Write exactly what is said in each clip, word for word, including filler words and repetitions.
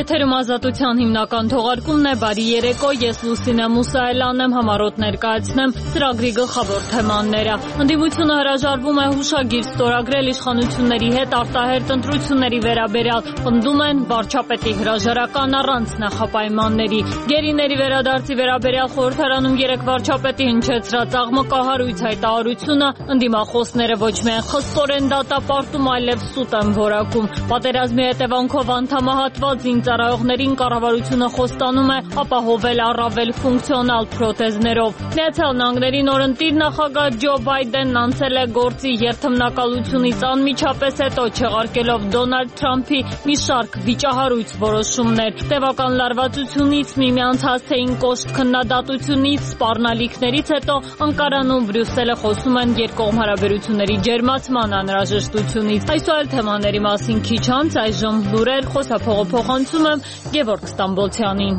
Եթերում ազատության հիմնական թողարկումն է, բարի երեկո, ես Լուսինե Մուսայելյանն եմ, համառոտ ներկայացնեմ ծրագրի գլխավոր թեմաները։ Ընդդիմությունը հրաժարվում է հուշագիր ստորագրել իշխանությունների հետ արտահերթ ընտրությունների վերաբերյալ, պնդում են վարչապետի հրաժարական առանց նախապայմանների։ Գերիների վերադարձի վերաբերյալ խորհրդարանում երեկ վարչապետի հնչեցրած աղմկահարույց հայտարարությունը ընդդիմախոսները ոչ միայն խստորեն դատապարտում, այլև սուտ են որակում։ Պատերազմի հետևանքով անդամահատված զինծառայողներին կառավարությունը խոստանում է ապահովել առավել ֆունկցիոնալ պրոթեզներով։ Միացյալ Նահանգների նորընտիր նախագահ Ջո Բայդենն անցել է գործի երթմնակալությունից անմիջապես հետո չեղարկելով Դոնալդ Թրամփի մի շարք վիճահարույց որոշումներ։ Տևական լարվածությունից, միմյանց հասցեին կոշտ քննադատությունից, սպառնալիքներից հետո Անկարան ու Բրյուսելը խոսում են երկկողմ հարաբերությունների ջերմացման անհրաժեշտությունից։ Այսօր այլ թեմաների մասին քիչ անց, այժմ լուրեր, խոսափողը փոխանցում եմ Գևորգ Ստամբոլցյանին։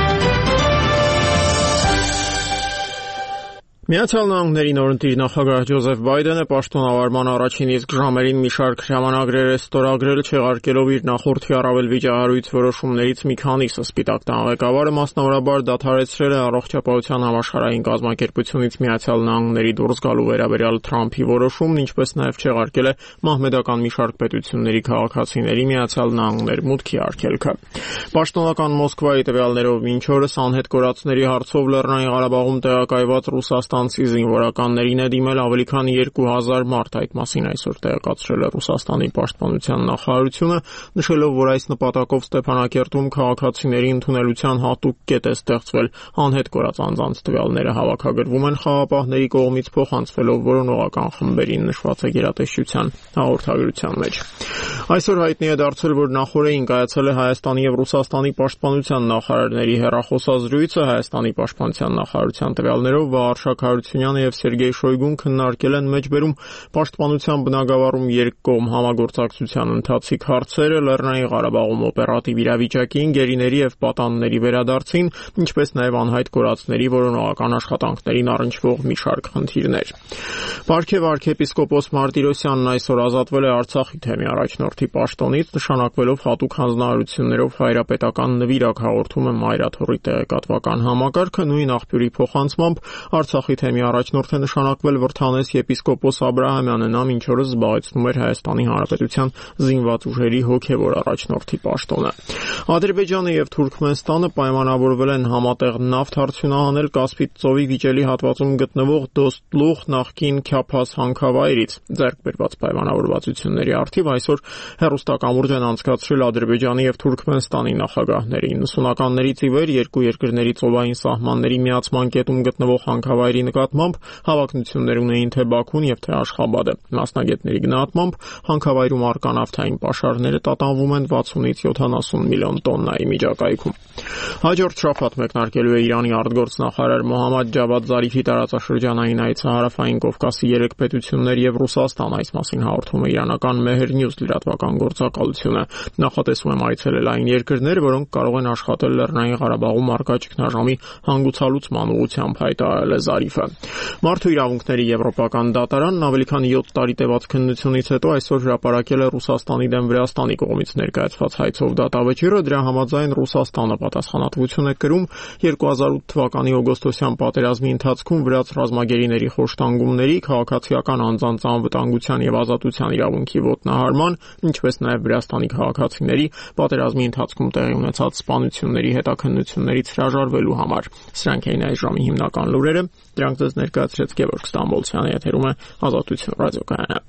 Միացյալ Նահանգների նորընտիր նախագահ Ջոզեֆ Բայդենը պաշտոնավարման առաջին իսկ ժամերին մի շարք հրամանագրեր է ստորագրել, չեղարկելով իր նախորդի առավել վիճահարույց որոշումներից մի քանիսը։ Սպիտակ տան ղեկավարը մասնավորաբար դադարեցրել է առողջապահության համաշխարհային կազմակերպությունից Միացյալ Նահանգների դուրս գալու վերաբերյալ Թրամփի որոշումն, ինչպես նաև չեղարկել է մահմեդական մի շարք պետությունների քաղաքացիների Միացյալ Նահանգներ մուտքի արգելքը։ Պաշտոնական Մոսկվայի տվյալներով մինչ օրս անհետ կորածների հարցով Լեռնային Ղարաբաղում տեղակայված Ռուսաստանցի զինվորականներին է դիմել ավելի քան երկու հազար մարդ։ Այդ մասին այսօր տեղեկացրել է Ռուսաստանի պաշտպանության նախարարությունը, նշելով, որ այս նպատակով Ստեփանակերտում քաղաքացիների ընդունելության հատուկ կետ է ստեղծվել։ Անհետ կորած անձանց տվյալները հավաքագրվում են խաղապահների կողմից, փոխանցվելով որոնողական խմբերին, նշված է գերատեսչության հաղորդագրության մեջ։ Այսօր հայտնի է դարձել, որ նախորդին կայացել է Հայաստանի եւ Ռուսաստանի պաշտպանության նախարարների հեռախոսազրույցը։ Հայաստանի պաշտպանության նախարարության տվյալներով Վաղարշակ Հարությունյանը եւ Սերգեյ Շոյգուն քննարկել են մեջբերում պաշտպանության բնագավառում երկկողմ համագործակցության ընթացիկ հարցերը, Լեռնային Ղարաբաղում օպերատիվ իրավիճակին, գերիների եւ պատանների վերադարձին, ինչպես նաեւ անհայտ կորածների որոնողական աշխատանքներին առնչվող մի շարք խնդիրներ։ Պարքև arczepiskopos Մարտիրոսյանն այսօր ազատվել է Արցախի թեմի առաջնորդի պաշտոնից, նշանակվելով հատուկ հանձնարարություններով հայրապետական նվիրակ, հաղորդում է Մայրաթոռի տեղեկատվական համակարգը։ Նույն աղբյուրի փոխանցմամբ Արցախի թեմի առաջնորդ է նշանակվել Վրթանես եպիսկոպոս Աբրահամյանը, նա մինչ օրս զբաղեցնում էր Հայաստանի Հանրապետության զինված ուժերի հոգևոր առաջնորդի պաշտոնը։ Ադրբեջանը եւ Թուրքմենստանը պայմանավորվել են համատեղ նավթ արդյունահանել Կասպից ծովի վիճելի հատվածում գտնվող Դոստլուղ նախկին Քյափաս հանքավայրից։ Ձեռք բերված պայմանավորվածությունների առթիվ այսօր հեռուստակամուրջ են անցկացրել Ադրբեջանի եւ Թուրքմենստանի նախագահները։ իննսունականներից ի վեր երկու երկրների ծովային սահմանների միացման կետում գտնվող հանքավայրի նկատմամբ հավակնություններ ունեին թե Բաքուն եւ թե Աշխաբադը։ Մասնագետների գնահատմամբ հանքավայրում առկա նավթային պաշարները տատանվում են վաթսունից յոթանասուն միլիոն տոննայի միջակայքում։ Հաջորդ շաբաթ մեկնարկելու է Իրանի արտգործնախարար Մոհամմադ Ջավադ Զարիֆի տարածաշրջանային այցը Հարավային Կովկասի երեք պետություններ եւ Ռուսաստան։ Այս մասին հաղորդում է իրանական Մեհր Նյուզ լրատվական գործակալությունը։ Նախատեսվում է այցելել այն երկրներ, որոնք կարող են աշխատել Լեռնային Ղարաբաղում առկա ճգնաժամի հանգուցալուծման ուղղությամբ, հայտարարել է Զարիֆը։ Մարդու իրավունքների եվրոպական դատարանն ավելի քան յոթ տարի տևած քննությունից հետո այսօր հրապարակել է Ռուսաստանի դեմ Վրաստանի կողմից ներկայացված հայցով դատավճիռը։ Դրա համաձայն Ռուսաստանը պատասխանատվություն է կրում երկու հազար ութ թվականի օգոստոսյան պատերազմի ընթացքում վրաց ռազմագերիների խոշտանգումների, քաղաքացիական անձանց անվտանգության եւ ազատության իրավունքի ոտնահարման, ինչպես նաեւ Վրաստանի քաղաքացիների պատերազմի ընթացքում տեղի ունեցած սպանությունների հետաքննություններից հրաժարվելու համար։ Սրանք էին այս ժամի հիմնական լուրերը։ Դրանք ձեզ ներկայացրեց Գևորգ Ստամբոլցյանը, եթերում է Ազատություն ռադիոկայանը։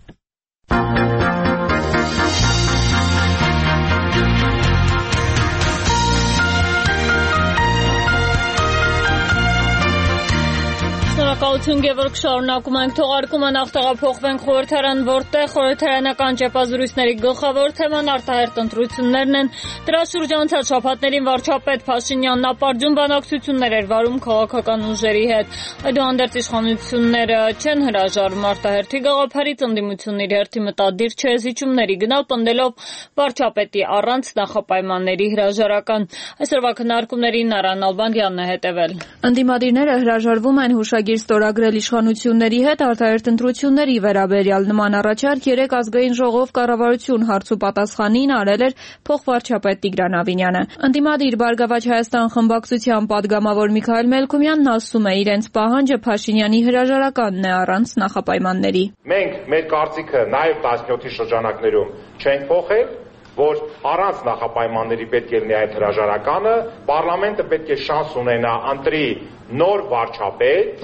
Շնորհակալություն Գևորգ, շարունակում ենք թողարկումը, նախ տեղափոխվենք խորհրդարան, որտեղ խորհրդարանական ճեպազրույցների գլխավոր թեման արտահերթ ընտրություններն են։ Դրա շուրջ անցած շաբաթներին վարչապետ Փաշինյանն ապարդյուն բանակցություններ էր վարում քաղաքական ուժերի հետ։ Այդուհանդերձ իշխանությունները չեն հրաժարվում արտահերթի գաղափարից, ընդդիմությունն իր հերթի մտադիր չէ զիջումների գնալ, պնդելով վարչապետի առանց նախապայմանների հրաժարական։ Այսօրվա քննարկումներին Նարան Ալբանդյանն է հետևել։ Ընդդիմադիրները հրաժարվում են հուշագիր ստորագրել իշխանությունների հետ արտահերթ ընտրությունների վերաբերյալ։ Նման առաջարկ երեկ ազգային ժողով կառավարություն հարցուպատասխանին արել էր փոխվարչապետ Տիգրան Ավինյանը։ Ընդդիմադիր Բարգավաճ Հայաստան խմբակցության падգամավոր Միքայել Մելքումյանն ասում է, իրենց պահանջը Փաշինյանի հրաժարականն է առանց նախապայմանների։ Մենք մեր կարծիքը նաև տասնյոթի շրջանակներում չենք փոխել, որ առանց նախապայմանների պետք է լինի այդ հրաժարականը, պարլամենտը պետք է շանս ունենա ընտրի նոր վարչապետ,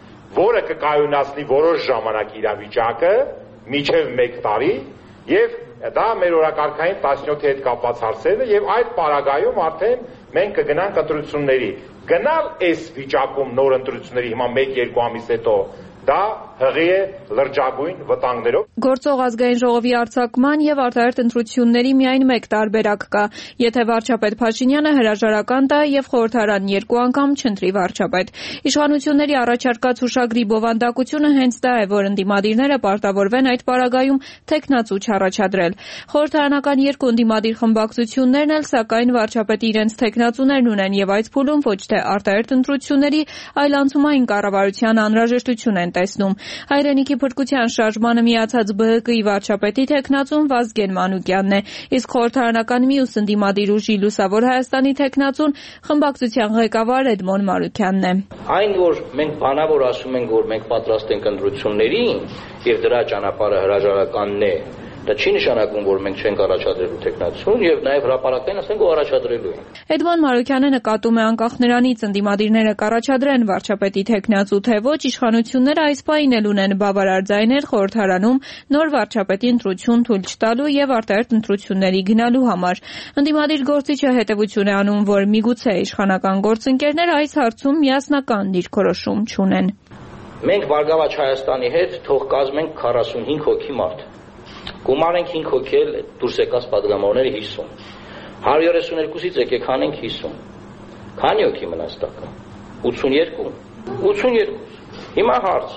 որը կկայունացնի որոշ ժամանակ իրավիճակը, մինչև մեկ տարի, եւ դա մեր օրակարգային տասնյոթի հետ կապված հարցերն է, եւ այդ պարագայում արդեն մենք կգնանք ընտրությունների։ Գնալ այս վիճակում նոր ընտրությունների հիմա մեկ-երկու ամիս հետո դա հղի է լրջագույն վտանգներով։ Գործող ազգային ժողովի արձակման եւ արտահերթ ընտրությունների միայն մեկ տարբերակ կա, եթե վարչապետ Փաշինյանը հրաժարական տա եւ խորհրդարան երկու անգամ չընտրի վարչապետ։ Իշխանությունների առաջարկած հուշագրի բովանդակությունը հենց դա է, որ ընդդիմադիրները պարտավորվեն այդ պարագայում թեկնածու չառաջադրել։ Խորհրդարանական երկու ընդդիմադիր խմբակցություններն էլ սակայն վարչապետի իրենց թեկնածուներն ունեն եւ այդ փուլում ոչ թե արտահերթ ընտրությունների, այլ անցումային կառավարության անհրաժեշտություն են տեսնում։ Հայրենիքի փրկության շարժմանը միացած B H K-ի վարչապետի թեկնածուն Վազգեն Մանուկյանն է, իսկ խորհրդարանական մյուս ընդդիմադիր ուժի Լուսավոր Հայաստանի թեկնածուն խմբակցության ղեկավար Էդմոն Մարուկյանն է։ Այն, որ մենք բանավոր ասում ենք, որ մենք պատրաստ ենք ընտրություններին եւ դրա ճանապարհը հրաժարականն է, դա չի նշանակում, որ մենք չենք առաջադրելու թեկնածուն եւ նաեւ հրապարակային ասենք, որ առաջադրելու ենք։ Էդմոն Մարուկյանը նկատում է անկախ նրանից ընդդիմադիրները կառաջադրեն վարչապետի թեկնածու թե ոչ, իշխանությունները այս պահին էլ ունեն բավարար ձայներ խորհրդարանում նոր վարչապետի ընտրություն թույլ չտալու եւ արտահերթ ընտրությունների գնալու համար։ Ընդդիմադիր գործիչը հետևություն է անում, որ միգուցե իշխանական գործընկերները այս հարցում միասնական դիրքորոշում չունեն։ Մենք Բարգավաճ Հայաստանի հետ թող կազմենք քառասունհինգ հոգի մարդ։ Գումարենք հինգ հոգի էլ դուրս եկած падգամավորները հիսուն։ հարյուր երեսուներկուսից եկեք հանենք հիսուն։ Քանի հոգի մնաց տակը։ ութսունյերկու։ ութսունյերկու։ Հիմա հարց։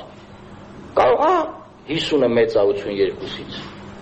Կարող է հիսունը մեծ է ութսունյերկուսից։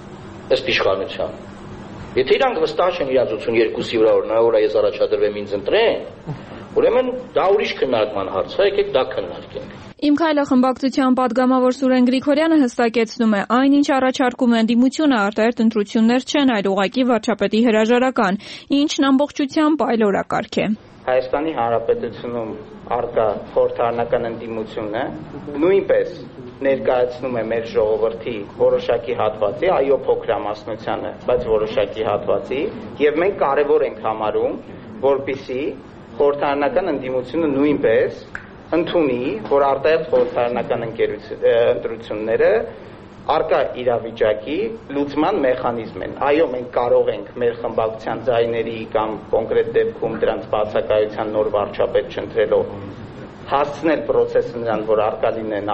Ըստ իշխանության։ Եթե իրանք վստահ չեն իրաց ութսունյերկուսի վրա, որ նա որ ես առաջադրվեմ ինձ ընտրեն, ուրեմն դա ուրիշ քննարկման հարց է, եկեք դա քննարկենք։ Իմ քայլը խմբակցության падգամավոր Սուրեն Գրիգորյանը հստակեցնում է, այնինչ առաջարկում է ընդդիմությունը արտահերթ ընտրություններ չեն, այլ ուղղակի վարչապետի հրաժարական, ինչն ամբողջությամբ այլ օրակարգ է։ Հայաստանի Հանրապետությունում առկա խորհրդարանական ընդդիմությունը նույնպես ներկայացնում է մեր ժողովրդի որոշակի հատվածի, այո փոքրամասնությանը, բայց որոշակի հատվածի, եւ մենք կարեւոր ենք համարում, որպիսի խորհրդարանական ընդդիմությունը նույնպես ընդունի, որ արտահերթ խորհրդարանական ընտրությունները արկա իրավիճակի լուծման մեխանիզմ են։ Այո, մենք կարող ենք մեր խմբակցության ձայների կամ կոնկրետ դեպքում դրանց բացակայության նոր վարչապետ չընտրելով հասցնել process-ը նրան, որ արկա լինեն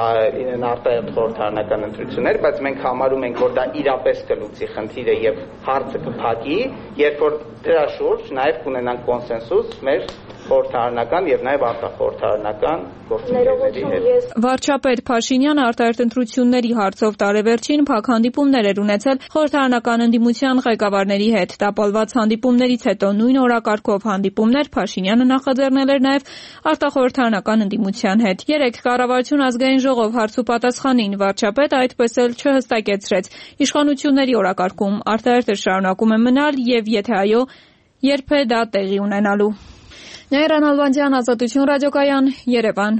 արտահերթ խորհրդարանական ընտրություններ, բայց մենք համարում ենք, որ դա իրապես կլուծի խնդիրը եւ հարցը կփակի, երբ որ դրա շուրջ նաեւ կունենանք կոնսենսուս մեր խորհրդարանական եւ նաեւ արտախորհրդարանական գործընկերների հետ։ Վարչապետ Փաշինյանը արտահերթ ընտրությունների հարցով տարեվերջին փակ հանդիպումներ էր ունեցել խորհրդարանական ընդդիմության ղեկավարների հետ։ Տապալված հանդիպումներից հետո նույն օրակարգով հանդիպումներ Փաշինյանը նախաձեռնել էր նաեւ արտախորհրդարանական ընդդիմության հետ։ Երեք կառավարություն ազգային ժողով հարցուպատասխանին վարչապետը այդպես էլ չհստակեցրեց։ Իշխանությունների օրակարգում արտահերթը շարունակում է մնալ եւ եթե այո, երբ է դա տեղի ունենալու։ Նայիրան Ալվանդյան, Ազատություն ռադիոկայան, Երևան։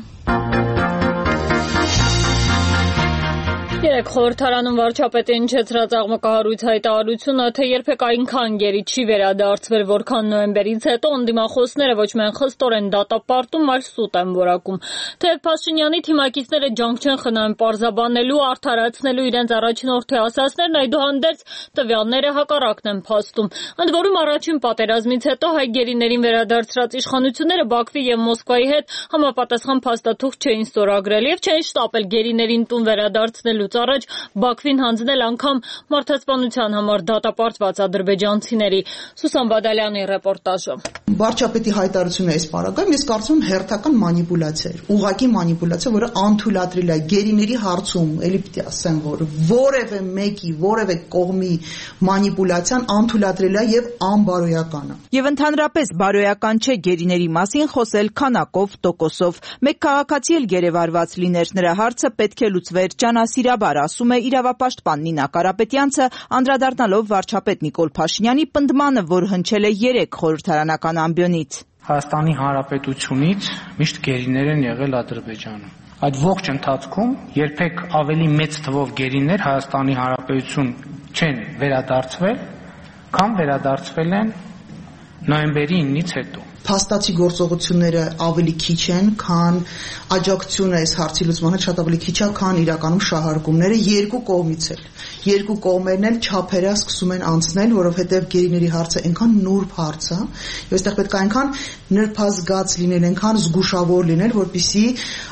Երեք խորհրդարանում վարչապետի հնչեցրած աղմկահարույց հայտարարությունը, թե երբեք այնքան գերի չի վերադարձվել, որքան նոյեմբերից հետո ընդդիմախոսները ոչ միայն խստորեն դատապարտում, այլ սուտ են որակում։ Թեև Փաշինյանի թիմակիցները ջանք չեն խնայում պարզաբանելու, արդարացնելու իրենց առաջնորդի ասածներն, այդուհանդերձ տվյալները հակառակն են փաստում։ Ընդ որում առաջին պատերազմից հետո հայ գերիներին վերադարձրած իշխանությունները Բաքվի եւ Մոսկվայի հետ համապատասխան փաստաթուղթ չէին ստորագրել եւ չէին շտապել գերիներին տուն վերադարձնելու առաջ առաջ Բաքվին հանձնել անգամ մարդասպանության համար դատապարտված ադրբեջանցիների։ Սուսան Բադալյանի ռեպորտաժը։ Վարչապետի հայտարարությունը այս պարագայում ես կարծում եմ հերթական մանիպուլյացիա էր, ուղղակի մանիպուլյացիա, որը անթույլատրել է գերիների հարցում, էլի պիտի ասեմ, որ որևէ մեկի, որևէ կողմի մանիպուլյացիան անթույլատրել է եւ անբարոյական է։ Եվ ընդհանրապես բարոյական չէ գերիների մասին խոսել քանակով, տոկոսով։ Մեկ քաղաքացի էլ գերեվարված լիներ, նրա հարցը պետք է լուծվեր ջանասիրաբար, ասում է իրավապաշտպան Նինա Կարապետյանցը, անդրադառնալով վարչապետ Նիկոլ Փաշինյանի պնդմանը, որ հնչել է երեք խորհրդարանական ամբիոնից։ Հայաստանի Հանրապետությունից միշտ գերիներ են եղել Ադրբեջանում։ Այդ ողջ ընթացքում երբեք ավելի մեծ թվով գերիներ Հայաստանի Հանրապետություն չեն վերադարձվել, քան վերադարձվել են նոյեմբերի իննից հետո։ Փաստացի գործողությունները ավելի քիչ են, քան աջակցությունը այս հարցի լուծմանը շատ ավելի քիչ է, քան իրականում շահարկումները երկու կողմից էլ։ Երկու կողմերն էլ չափերը սկսում են անցնել, որովհետև գերիների հարցը այնքան նուրբ հարց է, եւ այստեղ պետք է այնքան նրբազգաց լինել, այնքան զգուշավոր լինել, որպեսզի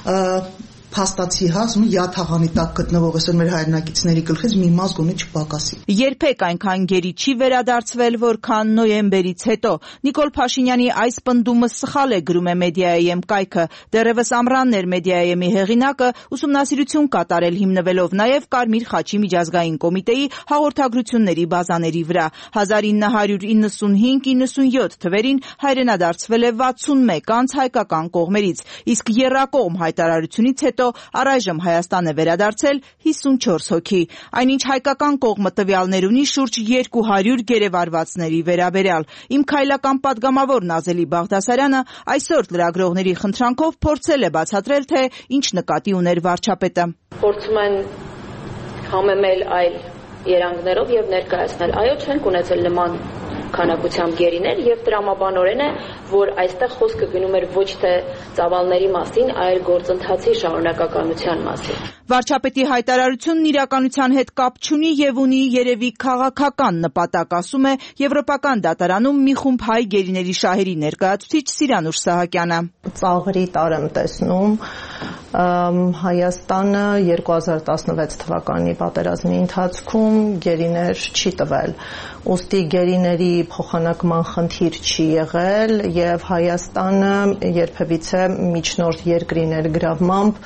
փաստացի հասում յաթաղանի տակ գտնվող այսօր մեր հայրենակիցների գլխից մի մաս գոնե չպակասի։ Երբեք այնքան գերի չի վերադարձվել, որքան նոյեմբերից հետո։ Նիկոլ Փաշինյանի այս պնդումը սխալ է, գրում է Մեդիայեմ կայքը։ Դեռևս ամռանն էր Մեդիայեմի հեղինակը ուսումնասիրություն կատարել հիմնվելով նաև Կարմիր խաչի միջազգային կոմիտեի հաղորդագրությունների բազաների վրա։ հազար ինը հարյուր իննսունհինգ իննսունյոթ թվերին հայրենադարձվել է վաթսունմեկ անձ հայկական կողմերից, իսկ եռակողմ հայտարարությունից հետո առայժմ Հայաստան է վերադարձել հիսունչորս հոգի։ Այնինչ հայկական կողմը տվյալներ ունի շուրջ երկու հարյուր գերեվարվածների վերաբերյալ։ Իմ քայլական պատգամավոր Նազելի Բաղդասարյանը այսօր լրագրողների խնդրանքով փորձել է բացատրել, թե ինչ նկատի ուներ վարչապետը։ Փորձում են համեմել այլ երանգներով եւ ներկայացնել, այո, չենք ունեցել նման քանակությամբ գերիներ եւ տրամաբանորեն է, որ այստեղ խոսքը գնում էր ոչ թե ծավալների մասին, այլ գործընթացի շարունակականության մասին։ Վարչապետի հայտարարությունն իրականության հետ կապ չունի եւ ունի երևի քաղաքական նպատակ, ասում է Եվրոպական դատարանում մի խումբ հայ գերիների շահերի ներկայացուցիչ Սիրանուշ Սահակյանը։ Ծաղրի տար եմ տեսնում Հայաստանը երկու հազար տասնվեց թվականի պատերազմի ընթացքում գերիներ չի տվել։ Ուստի գերիների փոխանակման խնդիր չի եղել եւ Հայաստանը երբևիցե միջնորդ երկրի ներգրավմամբ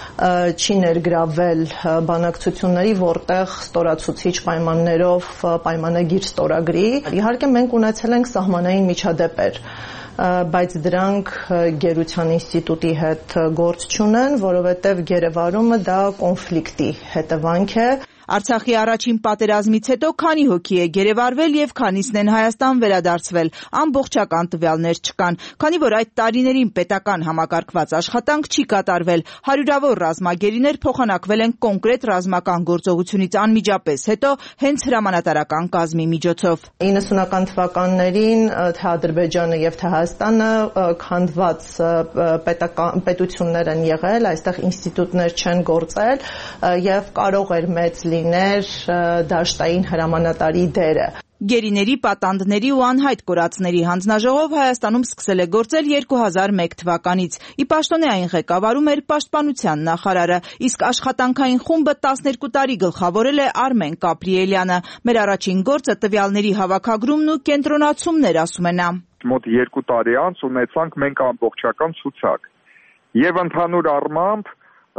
չի ներգրավել բանակցությունների, որտեղ ստորացուցիչ պայմաններով պայմանագիր ստորագրի։ Իհարկե մենք ունեցել ենք սահմանային միջադեպեր, բայց դրանք գերության ինստիտուտի հետ գործ չունեն, որովհետև գերեվարումը դա կոնֆլիկտի հետևանք է։ Արցախի առաջին պատերազմից հետո քանի հոգի է գերեվարվել եւ քանիսն են Հայաստան վերադարձվել, ամբողջական տվյալներ չկան, քանի որ այդ տարիներին պետական համակարգված աշխատանք չի կատարվել, հարյուրավոր ռազմագերիներ փոխանակվել են կոնկրետ ռազմական գործողությունից անմիջապես հետո հենց հրամանատարական կազմի միջոցով։ իննսունական թվականներին թե Ադրբեջանը եւ թե Հայաստանը քանդված պետական պետություններ են եղել, այստեղ ինստիտուտներ չեն գործել եւ կարող էր մեծ լիներ դաշտային հրամանատարի դերը։ Գերիների, պատանդների ու անհայտ կորածների հանձնաժողով Հայաստանում սկսել է գործել երկու հազար մեկ թվականից։ Ի պաշտոնե այն ղեկավարում էր Պաշտպանության նախարարը, իսկ աշխատանքային խումբը տասներկու տարի գլխավորել է Արմեն Կապրիելյանը։ Մեր առաջին գործը տվյալների հավաքագրումն ու կենտրոնացումն էր, ասում է նա։ Մոտ երկու տարի անց ունեցանք մենք ամբողջական ցուցակ։ Եվ ընդհանուր առմամբ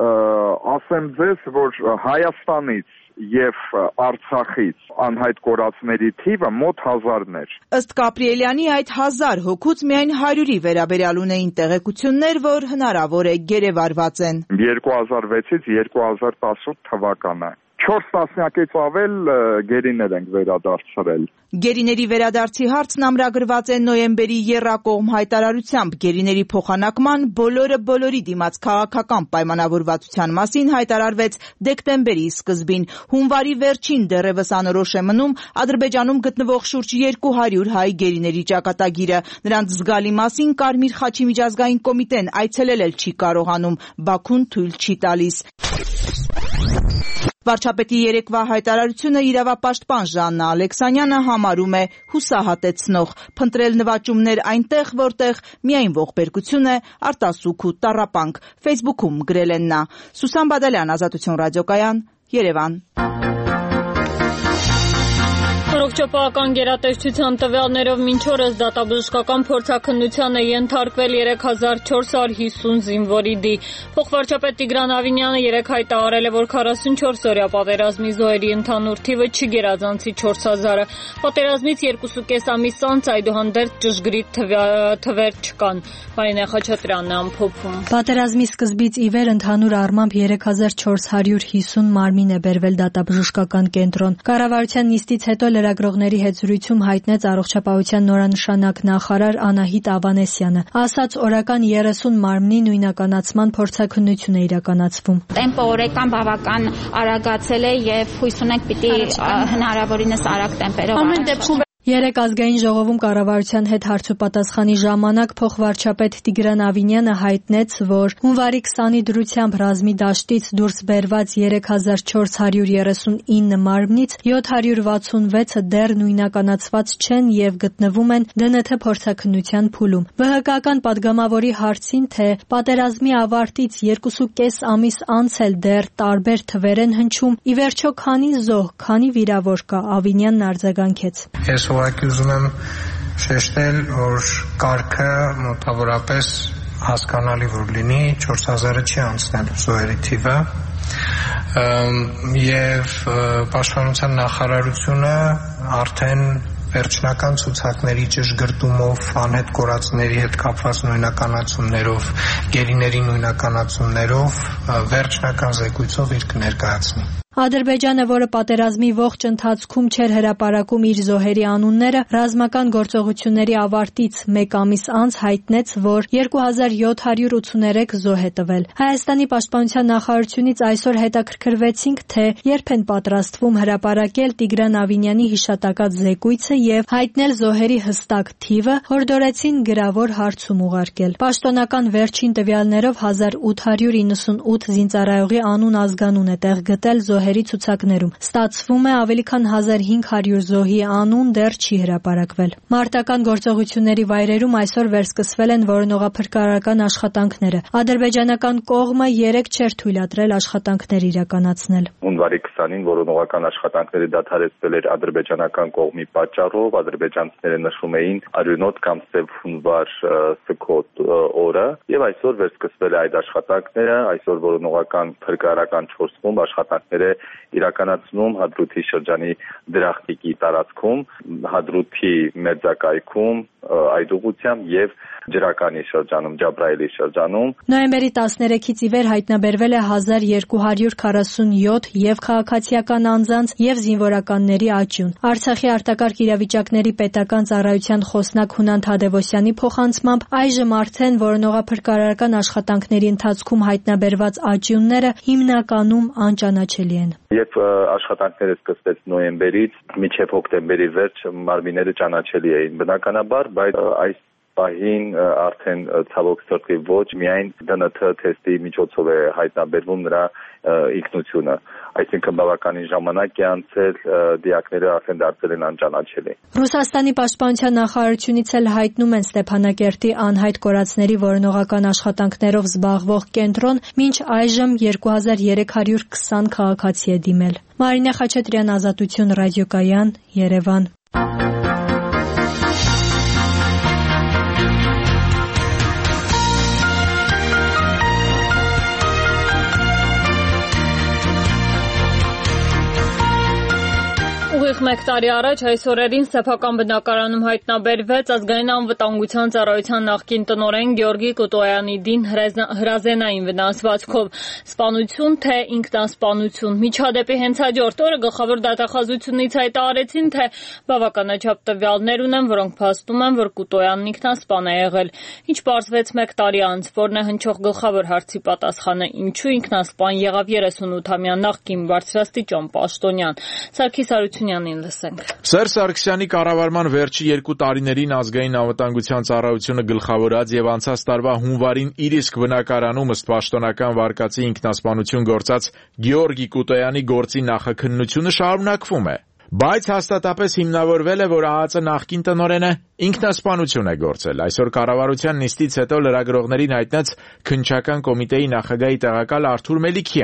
ասեմ ձեզ, որ Հայաստանից եւ Արցախից անհայտ կորածների թիվը մոտ հազարներ։ Ըստ Կապրիելյանի այդ հազար հոգուց միայն հարյուրի վերաբերյալ ունեին տեղեկություններ, որ հնարավոր է գերեվարված են։ երկու հազար վեցից երկու հազար տասութ թվականը չորս տասնյակից ավել գերիներ ենք վերադարձրել։ Գերիների վերադարձի հարցն ամրագրված է նոյեմբերի եռակողմ հայտարարությամբ։ Գերիների փոխանակման բոլորը բոլորի դիմաց քաղաքական պայմանավորվածության մասին հայտարարվեց դեկտեմբերի սկզբին։ Հունվարի վերջին դեռևս անորոշ է մնում Ադրբեջանում գտնվող շուրջ երկու հարյուր հայ գերիների ճակատագիրը։ Նրանց զգալի մասին Կարմիր խաչի միջազգային կոմիտեն այցելել էլ չի կարողանում, Բաքուն թույլ չի տալիս։ Վարչապետի երեկվա հայտարարությունը իրավապաշտպան Ժաննա Ալեքսանյանը համարում է հուսահատեցնող, փնտրել նվաճումներ այնտեղ, որտեղ միայն ողբերգություն է, արտասուք ու տառապանք, Facebook-ում գրել են նա։ Սուսան Բադալյան, Ազատություն ռադիոկայան, Երևան։ Առողջապահական գերատեսչության տվյալներով մինչ օրս դատաբժշկական փորձաքննության է ենթարկվել երեք հազար չորս հարյուր հիսուն զինվորի դի։ Փոխվարչապետ Տիգրան Ավինյանը երեկ հայտարարել է, որ քառասունչորս օրյա պատերազմի զոհերի ընդհանուր թիվը չի գերազանցի չորս հազարը։ Պատերազմից երկուսուկես ամիս անց այդուհանդերձ ճշգրիտ թվեր չկան։ Մարինե Խաչատրյանն է ամփոփում։ Պատերազմի սկզբից ի վեր ընդհանուր առմամբ երեք հազար չորս հարյուր հիսուն մարմին է բերվել դատաբժշկական կենտրոն։ Կառավարության նիստից հետո լրագրողների հետ զրույցում հայտնեց առողջապահության նորանշանակ նախարար Անահիտ Ավանեսյանը։ Ասաց, օրական երեսուն մարմնի նույնականացման փորձաքննություն է իրականացվում։ Տեմպը օրական բավական արագացել է եւ հույս ունենք պիտի հնարավորինս արագ տեմպերով Ամեն դեպքում Երեկ ազգային ժողովում կառավարության հետ հարցուպատասխանի ժամանակ փոխվարչապետ Տիգրան Ավինյանը հայտնեց, որ հունվարի քսանի դրությամբ ռազմի դաշտից դուրս բերված երեք հազար չորս հարյուր երեսունինը մարմնից յոթ հարյուր վաթսունվեցը դեռ նույնականացված չեն եւ գտնվում են Դը Ն Թ փորձաքննության փուլում։ Վհ Կ-ական падգամավորի հարցին, թե պատերազմի ավարտից երկուսուկես ամիս անց էլ դեռ տարբեր թվեր են հնչում, ի վերջո քանի զոհ, քանի վիրավոր կա, Ավինյանն արձագանքեց։ Ուղղակի ուզում եմ շեշտել, որ կարգը մոտավորապես հասկանալի որ լինի չորս հազարը չի անցնել զոհերի թիվը եւ Պաշտպանության նախարարությունը արդեն վերջնական ցուցակների ճշգրտումով, անհետ կորածների հետ կապված նույնականացումներով, գերիների նույնականացումներով վերջնական զեկույցով իր կներկայացնի։ Ադրբեջանը, որը պատերազմի ողջ ընթացքում չէր հրապարակում իր զոհերի անունները, ռազմական գործողությունների ավարտից մեկ ամիս անց հայտնեց, որ երկու հազար յոթ հարյուր ութսուներեք զոհ է տվել։ Հայաստանի պաշտպանության նախարարությունից այսօր հետաքրքրվեցինք, թե երբ են պատրաստվում հրապարակել Տիգրան Ավինյանի հիշատակած զեկույցը եւ հայտնել զոհերի հստակ թիվը, հորդորեցին գրավոր հարցում ուղարկել։ Պաշտոնական վերջին տվյալներով հազար ութ հարյուր իննսունութ զինծառայողի անուն ազգանուն է տեղ գտել զոհ ցուցակներում։ Ստացվում է ավելի քան հազար հինգ հարյուր զոհի անուն դեռ չի հրապարակվել։ Մարտական գործողությունների վայրերում այսօր վերսկսվել են որոնողափրկարարական աշխատանքները։ Ադրբեջանական կողմը երեկ չէր թույլատրել աշխատանքներ իրականացնել։ Հունվարի քսանին որոնողական աշխատանքները դադարեցվել էր ադրբեջանական կողմի պատճառով, ադրբեջանցիները նշում էին արյունոտ կամ սև հունվար սքոտ օրը, եւ այսօր վերսկսվել է այդ աշխատանքները, այսօր որոնողական փրկարարական չորս խումբ աշխատանքները իրականացնում Հադրութի շրջանի Դրախտիկի տարածքում, Հադրութի մերձակայքում, այդ ուղղությամբ եւ Ջրականի շրջանում, Ջաբրայելի շրջանում։ Նոյեմբերի տասներեքից ի վեր հայտնաբերվել է հազար երկու հարյուր քառասունյոթ եւ քաղաքացիական անձանց եւ զինվորականների աճյուն։ Արցախի արտակարգ իրավիճակների պետական ծառայության խոսնակ Հունան Թադևոսյանի փոխանցմամբ այժմ արդեն որոնողափրկարարական աշխատանքների ընթացքում հայտնաբերված աճյունները հիմնականում անճանաչելի են։ Երբ աշխատանքները սկսվեց նոյեմբերից մինչև հոկտեմբերի վերջ մարմինները ճանաչելի էին բնականաբար, բայց այս պահին արդեն ցավոք սրտի ոչ միայն Դը Ն Թ թեստի միջոցով է հայտնաբերվում նրա ինքնությունը, այսինքն բավականին ժամանակ է անցել, դիակները արդեն դարձել են անճանաչելի։ Ռուսաստանի պաշտպանության նախարարությունից էլ հայտնում են Ստեփանակերտի անհայտ կորածների որոնողական աշխատանքներով զբաղվող կենտրոն մինչ այժմ երկու հազար երեք հարյուր քսան քաղաքացի է դիմել։ Մարինե Խաչատրյան, Ազատություն ռադիոկայան, Երևան։ Ուղիղ մեկ տարի առաջ այս օրերին սեփական բնակարանում հայտնաբերվեց ազգային անվտանգության ծառայության նախկին տնօրեն Գեորգի Կոտոյանի դին հրազենային վնասվածքով։ Սպանություն թե ինքնասպանություն։ Միջադեպի հենց հաջորդ օրը գլխավոր դատախազությունից հայտարարեցին, թե բավականաչափ տվյալներ ունեն, որոնք փաստում են, որ Կոտոյանն ինքնասպան է եղել։ Ինչ պարզվեց մեկ տարի անց, որն է հնչող գլխավոր հարցի պատասխանը, ինչու ինքնասպան եղավ երեսունութամյա նախկին բարձրաստիճան պաշտոնյան։ Սարգիս Արությունյանին լսենք։ Սերժ Սարգսյանի կառավարման վերջի երկու տարիներին ազգային անվտանգության ծառայությունը գլխավորած եւ անցած տարվա հունվարին իր իսկ բնակարանում ըստ պաշտոնական վարկածի ինքնասպանություն գործած Գեորգի Կոտոյանի գործի նախաքննությունը շարունակվում է։ Բայց հաստատապես հիմնավորվել է, որ ԱԱԾ նախկին տնօրենը ինքնասպանություն է գործել։ Այսօր կառավարության նիստից հետո լրագրողներին հայտնեց քննչական կոմիտեի նախագահի տեղակալ Արթուր Մելիքյանը։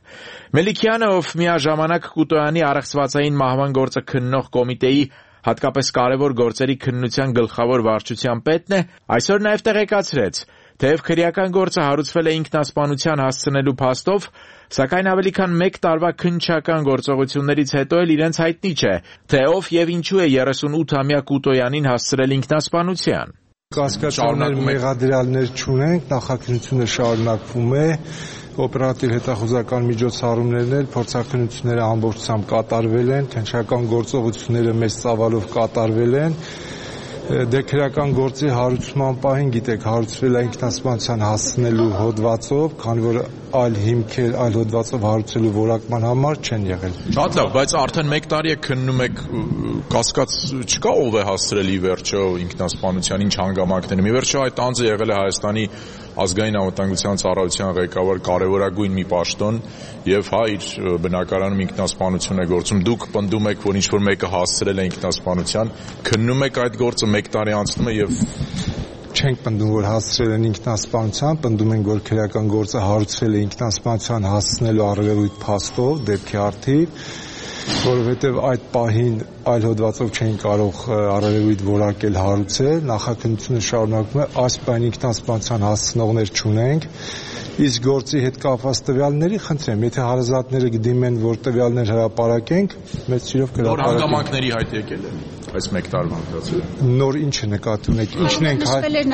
Մելիքյանը, ով միաժամանակ Կուտոյանի առեղծվածային մահվան գործը քննող կոմիտեի հատկապես կարևոր գործերի քննության գլխավոր վարչության պետն է, այսօր նաև տեղեկացրեց, թեև քրեական գործը հարուցվել է ինքնասպանության հասցնելու փաստով, սակայն ավելի քան մեկ տարվա քննչական գործողություններից հետո էլ իրենց հայտնի չէ, թե ով եւ ինչու է երեսունութամյա Կուտոյանին հասցրել ինքնասպանության։ Կասկածներ, մեղադրյալներ չունենք, նախաքննությունը շարունակվում է, օպերատիվ հետախուզական միջոցառումներն էլ փորձաքննությունները ամբողջությամբ կատարվել են, քննչական գործողությունները մեծ ծավալով կատարվել են, դե քրեական գործի հարուցման պահին, գիտեք, հարուցվել է ինքնասպանության հասցնելու հոդվածով, քանի որ այլ հիմքեր, այլ հոդվածով հարուցելու որակման համար չեն եղել։ Շատ լավ, բայց արդեն մեկ տարի է քննում եք, կասկած չկա ով է հասցրել ի վերջո ինքնասպանության, ինչ հանգամանքներ։ Ի վերջո այդ անձը եղել է Հայաստանի ազգային անվտանգության ծառայության ղեկավար, կարևորագույն մի պաշտոն եւ հա իր բնակարանում ինքնասպանություն է գործում։ Դուք պնդում եք, որ ինչ-որ մեկը հասցրել է ինքնասպանության, քննում եք այդ գործը մեկ տարի անցնում է եւ չենք պնդում, որ հասցրել են ինքնասպանության, պնդում ենք, որ քրեական գործը հարուցվել է ինքնասպանության հասցնելու առավելույթ փաստով, դեպքի առթիվ, որովհետև այդ պահին այլ հոդվածով չէին կարող առավելույթ որակել հարուցել, նախաքննությունը շարունակվում է, այս պահին ինքնասպանության հասցնողներ չունենք, իսկ գործի հետ կապված տվյալների խնդրեմ, եթե հարազատները կդիմեն, որ տվյալներ հրապարակենք, մեծ սիրով կհրապարակենք։ Նոր հանգամանքների հայտ եկել է այս մեկ տարվա ընթացքում։ Նոր ինչը նկատի ունեք, ինչն ենք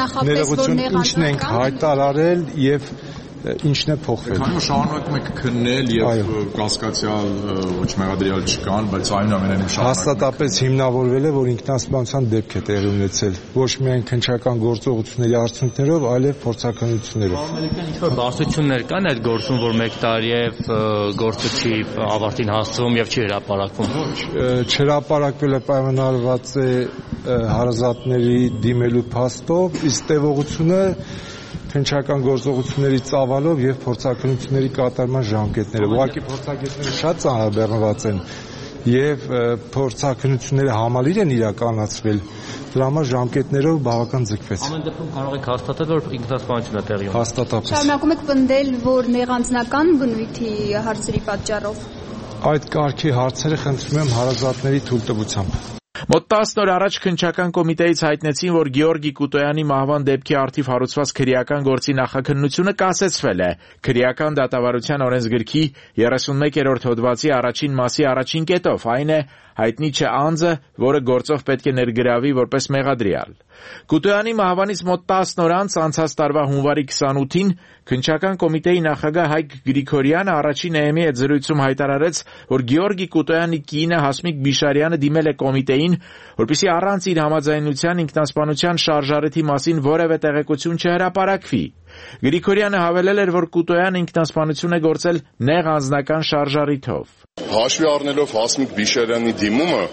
ինչն ենք հայտարարել եւ ինչն է փոխվել։ Քանի որ շարունակում եք քննել եւ կասկածյալ ոչ մեղադրյալ չկան, բայց այնուամենայնիվ շարունակում։ Հաստատապես հիմնավորվել է, որ ինքնասպանության դեպք է տեղի ունեցել, ոչ միայն քննչական գործողությունների արդյունքներով, այլև փորձաքննություններով։ Ինչ-որ բարդություններ կան այդ գործում, որ մեկ տարի է գործը չի ավարտին հասցվում եւ չի հրապարակվում։ Չհրապարակվել է պայմանավորված է հարազատների դիմելու փաստով, իսկ տևողությունը քննչական գործողությունների ծավալով եւ փորձաքննությունների կատարման ժամկետները։ Ուղղակի փորձագետները շատ ծանրաբեռնված են եւ փորձաքննությունները համալիր են իրականացվել, դրա համար ժամկետներով բավական ձգվեց։ Ամեն դեպքում կարող եք հաստատել, որ ինքնասպանություն է տեղի ունենում։ Հաստատապես։ Շարունակում եք պնդել, որ նեղանձնական բնույթի հարցերի պատճառով։ Այդ կարգի հարցերը խնդրում եմ հարազատների թույլտվությամբ։ Մոտ տասն օր առաջ քննչական կոմիտեից հայտնեցին, որ Գեորգի Կուտոյանի մահվան դեպքի առթիվ հարուցված քրեական գործի նախաքննությունը կասեցվել է։ Քրեական դատավարության օրենսգրքի երեսունմեկերորդ հոդվածի առաջին մասի առաջին կետով, այն է հայտնի չէ անձը, որը գործով պետք է ներգրավի որպես մեղադրյալ։ Կուտոյանի մահվանից մոտ տասն օր անց անցած տարվա հունվարի քսանութին քննչական կոմիտեի նախագահ Հայկ Գրիգորյանը առաջին էեմի հետ զրույցում հայտարարեց, որ Գեորգի Կուտոյանի կինը Հասմիկ Բիշարյանը դիմել է կոմիտեին, որպեսզի առանց իր համաձայնության ինքնասպանության շարժառիթի մասին որևէ տեղեկություն չհրապարակվի։ Գրիգորյանը հավելել էր, որ Կուտոյանը ինքնասպանություն է գործել նեղ անձնական շարժառիթով։ Հաշվի առնելով Հասմիկ Բիշարյանի դիմումը,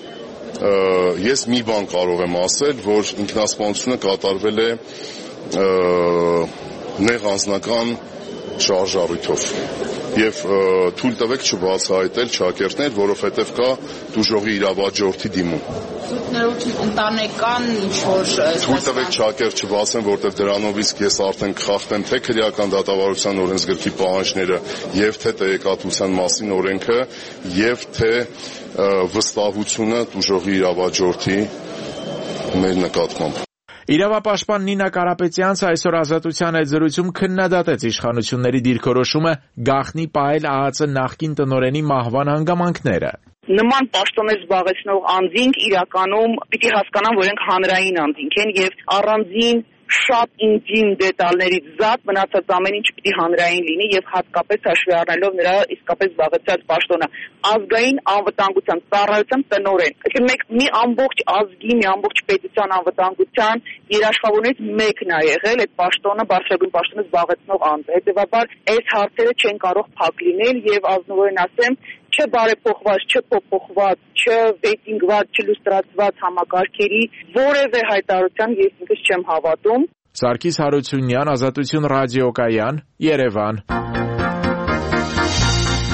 ես մի բան կարող եմ ասել, որ ինքնասպանությունը կատարվել է նեղ անձնական շարժառիթով եւ թույլ տվեք չբացահայտել ճակերտներ, որովհետեւ կա դուժողի իրավաճորթի դիմում։ Սուտներություն ընտանեկան ինչ-որ թույլ տվեք ճակերտ չբացեմ, որովհետեւ դրանով իսկ ես արդեն կխախտեմ թե քրեական դատավարության օրենսգրքի պահանջները եւ թե տեղեկատվության մասին օրենքը եւ թե վստահությունը դուժողի իրավաճորթի մեր նկատմամբ։ Իրավապաշտպան Նինա Կարապետյանցը այսօր Ազատության այդ զրույցում քննադատեց իշխանությունների դիրքորոշումը գաղտնի պահել ԱԱԾ նախկին տնօրենի մահվան հանգամանքները։ Նման պաշտոններ զբաղեցնող անձինք իրականում պիտի հասկանան, որ իրենք հանրային անձինք են եւ առանձին շատ ինտիմ դետալներից զատ մնացած ամեն ինչ պիտի հանրային լինի եւ հատկապես հաշվի առնելով նրա իսկապես զբաղեցած պաշտոնը ազգային անվտանգության ծառայության տնօրեն։ Այսինքն մեկ մի ամբողջ ազգի, մի ամբողջ պետության անվտանգության երաշխավորներից մեկն է եղել այդ պաշտոնը, բարձրագույն պաշտոնը զբաղեցնող անձը։ Հետևաբար այս հարցերը չեն կարող փակ լինել եւ ազնվորեն ասեմ, չբարեփոխված, չփոփոխված, չվեյտինգված, չլուստրացված համակարգերի որևէ հայտարարության ես ինքս չեմ հավատում։ Սարգիս Հարությունյան, Ազատություն ռադիոկայան, Երևան։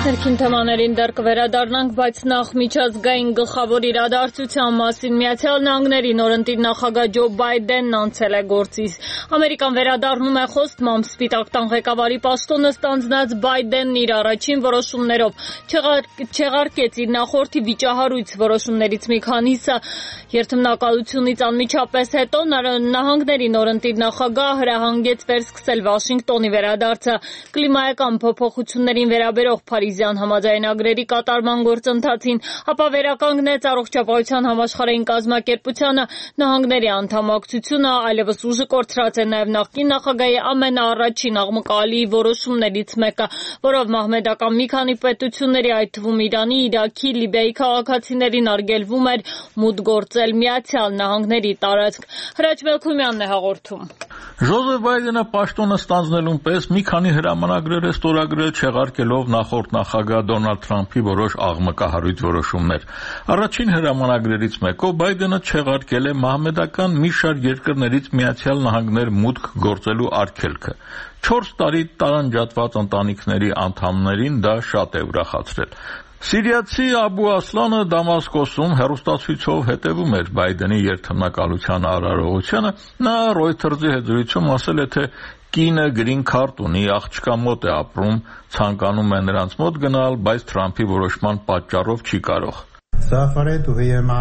Ներքին թեմաներին դեռ կվերադառնանք, բայց նախ միջազգային գլխավոր իրադարձության մասին Միացյալ Նահանգների նորընտիր նախագահ Ջո Բայդենն անցել է գործից։ Ամերիկան վերադառնում է խոստմամբ Սպիտակ տան ղեկավարի պաշտոնը ստանձնած Բայդենն իր առաջին որոշումներով չեղարկեց իր նախորդի վիճահարույց որոշումներից մի քանիսը։ Երթմնակալությունից անմիջապես հետո նահանգների նորընտիր նախագահը հրահանգեց վերսկսել Վաշինգտոնի վերադարձը։ Կլիմայական փոփոխություններին վերաբերող Փարիզյան համաձայնագրերի կատարման գործընթացին, ապա վերականգնեց առողջապահության համաշխարհային կազմակերպությանը նահանգների անդամակցությունը, այլևս ուժը կորցրած է նաև նախկին նախագահի ամենաառաջին աղմկալի որոշումներից մեկը, որով մահմեդական մի քանի պետությունների, այդ թվում Իրանի, Իրաքի, Լիբիայի քաղաքացիներին արգելվում էր մուտք գործել Միացյալ Նահանգների տարածք։ Հրաչ Մելքումյանն է հաղորդում։ Ջոզեֆ Բայդենը պաշտոնը ստանձնելուն պես մի քանի հրամանագրեր է ստորագրել, չեղարկելով նախորդ նախագահ Դոնալդ Թրամփի որոշ աղմկահարույց որոշումներ։ Առաջին հրամանագրերից մեկով Բայդենը չեղարկել է մահմեդական մի շարք երկրներից Միացյալ Նահանգներ մուտք գործելու արգելքը։ Չորս տարի տարանջատված ընտանիքների անդամներին դա շատ է ուրախացրել։ Սիրիացի Աբու Ասլանը Դամասկոսում հեռուստացույցով հետևում էր Բայդենի երթմնակալության արարողությանը։ Նա Reuters-ի հետ զրույցում ասել է, թե կինը գրին քարտ ունի, աղջկա մոտ է ապրում, ցանկանում է նրանց մոտ գնալ, բայց Թրամփի որոշման պատճառով չի կարող։ سافرت وهي مع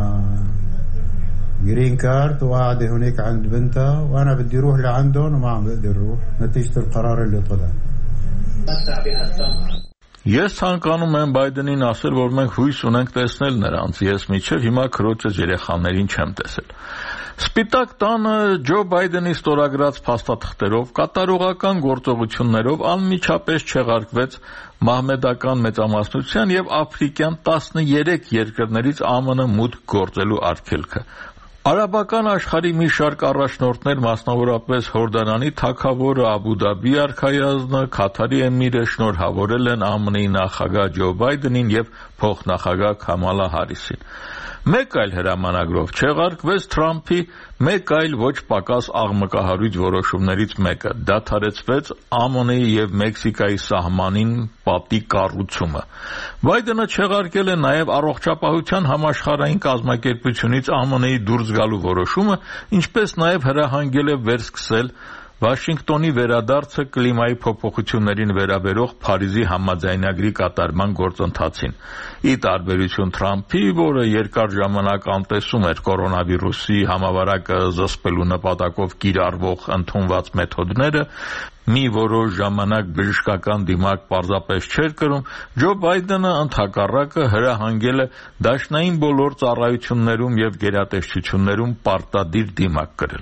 جرين كارت وقاعدة هناك عند بنتها وأنا بدي أروح لعندهم وما عم بقدر أروح نتيجة القرار اللي طلع. Ես ցանկանում եմ Բայդենին ասել, որ մենք հույս ունենք տեսնել նրանց, ես մինչև հիմա քրոջս երեխաներին չեմ տեսել։ Սպիտակ տանը Ջո Բայդենի ստորագրած փաստաթղթերով, կատարողական գործողություններով անմիջապես չեղարկվեց մահմեդական մեծամասնության եւ աֆրիկյան տասներեք երկրներից ԱՄՆ մուտք գործելու արգելքը։ Արաբական աշխարհի մի շարք առաջնորդներ, մասնավորապես Հորդանանի թագավորը, Աբու Դաբի արքայազնը, Քաթարի էմիրը շնորհավորել են ԱՄՆ-ի նախագահ Ջո Բայդենին եւ փոխնախագահ Քամալա Հարիսին։ Մեկ այլ հրամանագրով չեղարկվեց Թրամփի մեկ այլ ոչ պակաս աղմկահարույց որոշումներից մեկը՝ դադարեցվեց ԱՄՆ-ի եւ Մեքսիկայի սահմանին պատի կառուցումը։ Բայդենը չեղարկել է նաեւ առողջապահության համաշխարհային կազմակերպությունից ԱՄՆ-ի դուրս գալու որոշումը, ինչպես նաեւ հրահանգել է վերսկսել Վաշինգտոնի վերադարձը կլիմայի փոփոխություններին վերաբերող Փարիզի համաձայնագրի կատարման գործընթացին։ Ի տարբերություն Թրամփի, որը երկար ժամանակ անտեսում էր կորոնավիրուսի համավարակը զսպելու նպատակով կիրառվող ընդունված մեթոդները, մի որոշ ժամանակ բժշկական դիմակ պարզապես չէր կրում, Ջո Բայդենը ընդհակառակը հրահանգել է դաշնային բոլոր ծառայություններում եւ գերատեսչություններում պարտադիր դիմակ կրել։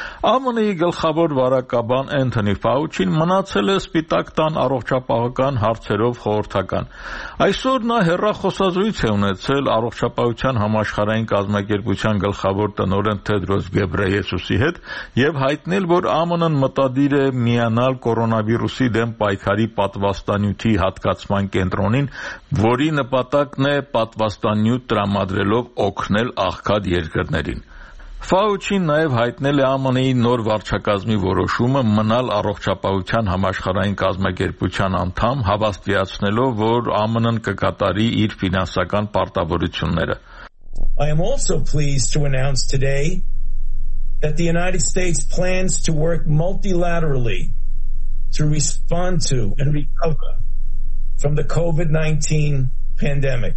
ԱՄՆ-ի գլխավոր վարակաբան Էնթոնի Ֆաուչին մնացել է Սպիտակ տան առողջապահական հարցերով խորհրդական։ Այսօր նա հեռախոսազրույց է ունեցել առողջապահության համաշխարհային կազմակերպության գլխավոր տնօրեն Թեդրոս Գեբրեյեսուսի հետ եւ հայտնել, որ ԱՄՆ-ն մտադիր է միանալ կորոնավիրուսի դեմ պայքարի պատվաստանյութի հատկացման կենտրոնին, որի նպատակն է պատվաստանյութ տրամադրելով օգնել աղքատ երկրներին։ Ֆաուչին նաև հայտնել է ԱՄՆ-ի նոր վարչակազմի որոշումը մնալ առողջապահության համաշխարհային կազմակերպության անդամ, հավաստիացնելով, որ ԱՄՆ-ն կկատարի իր ֆինանսական պարտավորությունները։ I am also pleased to announce today that the United States plans to work multilaterally to respond to and recover from the COVID nineteen pandemic.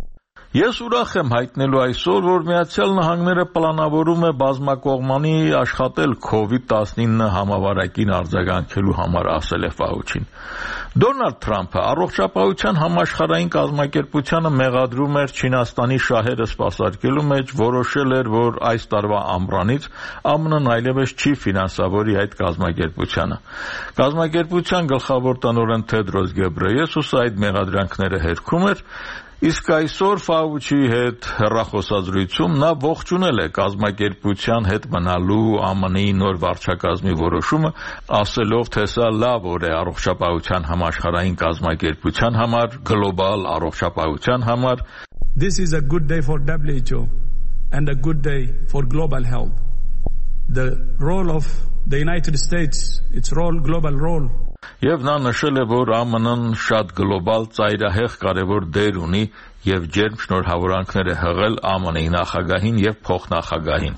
Ես ուրախ եմ հայտնելու այսօր, որ Միացյալ Նահանգները պլանավորում է բազմակողմանի աշխատել քովիդ տասնինը համավարակին արձագանքելու համար, ասել է Ֆաուչին։ Դոնալդ Թրամփը առողջապահության համաշխարհային կազմակերպությանը մեղադրում էր Չինաստանի շահերը սպասարկելու մեջ, որոշել էր, որ այս տարվա ամռանից ԱՄՆ-ն այլևս չի ֆինանսավորի այդ կազմակերպությանը։ Կազմակերպության գլխավոր տնօրեն Թեդրոս Գեբրեյեսուսը այդ մեղադրանքները հերքում էր, իսկ այսօր Ֆաուչի հետ հեռախոսազրույցում նա ողջունել է կազմակերպության հետ մնալու ԱՄՆ-ի նոր վարչակազմի որոշումը, ասելով, թե սա լավ օր է առողջապահության համաշխարհային կազմակերպության համար, գլոբալ առողջապահության համար։ This is a good day for W H O and a good day for global health. the role of the United States, its role, global role. Եվ նա նշել է, որ ԱՄՆ-ն շատ գլոբալ ծայրահեղ կարևոր դեր ունի եւ ջերմ շնորհավորանքներ է հղել ԱՄՆ-ի նախագահին եւ փոխնախագահին։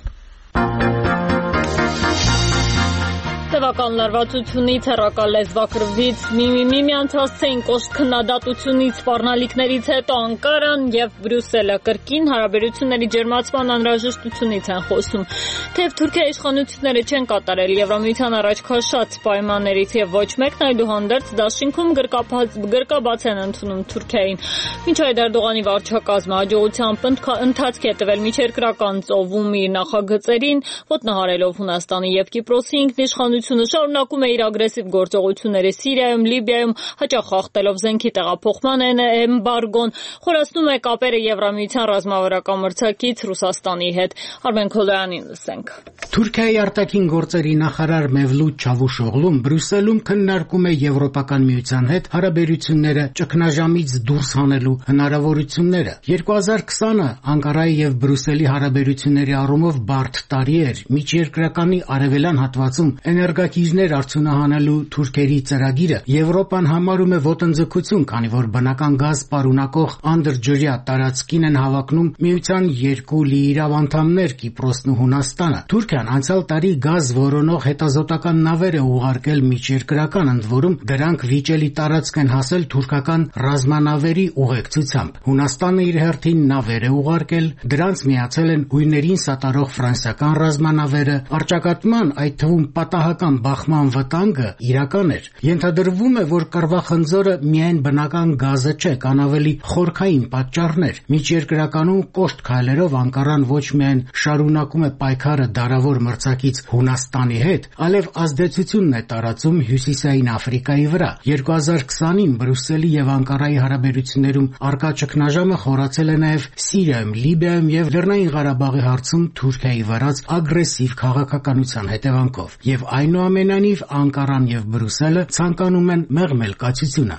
Տևական լարվածությունից, հեռակալ լեզվակռվից, միմիմիմյանց հասցեին կոշտ քննադատությունից, սպառնալիքներից հետո Անկարան եւ Բրյուսելը կրկին հարաբերությունների ջերմացման անհրաժեշտությունից են խոսում։ Թեև Թուրքիայի իշխանությունները չեն կատարել Եվրամիության առաջ քաշած պայմաններից եւ ոչ մեկն այդուհանդերձ դաշինքում գրկաբաց են ընդունում Թուրքիային։ Մինչ այդ Էրդողանի վարչակազմը հաջողությամբ ընթացք է տվել միջերկրական ծովում իր նախագծերին, ոտնահարելով Հունաստանի եւ Կիպրոսի ինքնիշխանությունը շարունակում է իր ագրեսիվ գործողությունները Սիրիայում, Լիբիայում, հաճախ խախտելով զենքի տեղափոխման էմբարգոն, խորացնում է կապերը Եվրամիության ռազմավարական մրցակից Ռուսաստանի հետ։ Արմեն Քոլոյանին լսենք։ Թուրքիայի արտաքին գործերի նախարար Մևլութ Չավուշօղլուն Բրյուսելում քննարկում է Եվրոպական միության հետ հարաբերությունները ճգնաժամից դուրս հանելու հնարավորությունները։ երկու հազար քսանը Անկարայի եւ Բրյուսելի հարաբերությունների առումով բարդ տարի էր։ Միջերկրականի արևելյան հատվածում էներգակիրներ արդյունահանելու Թուրքերի ծրագիրը Եվրոպան համարում է ոտնձգություն, քանի որ բնական գազ պարունակող անդրջրյա տարածքին են հավակնում միության երկու լիիրավ անդամներ Կիպրոսն ու Հունաստանը։ Թուրքիան անցյալ տարի գազ որոնող հետազոտական նավեր է ուղարկել միջերկրական, ընդ որում դրանք վիճելի տարածք են հասել թուրքական ռազմանավերի ուղեկցությամբ։ Հունաստանը իր հերթին նավեր է ուղարկել, դրանց միացել են հույներին սատարող ֆրանսիական ռազմանավերը։ Առճակատման, այդ թվում պատահական բախման վտանգը իրական էր։ Ենթադրվում է, որ կռվախնձորը միայն բնական գազը չէ, կան ավելի խորքային պատճառներ։ Միջերկրականում կոշտ քայլերով Անկարան ոչ միայն շարունակում է պայքարը դարավոր մրցակից Հունաստանի հետ, այլև ազդեցությունն է տարածում Հյուսիսային Աֆրիկայի վրա։ երկու հազար քսանին Բրյուսելի եւ Անկարայի հարաբերություններում առկա ճգնաժամը խորացել է նաեւ Սիրիայում, Լիբիայում եւ Լեռնային Ղարաբաղի հարցում Թուրքիայի վարած ագրեսիվ քաղաքականության հետևանքով։ Եվ այնուամենայնիվ Անկարան եւ Բրյուսելը ցանկանում են մեղմել կացությունը։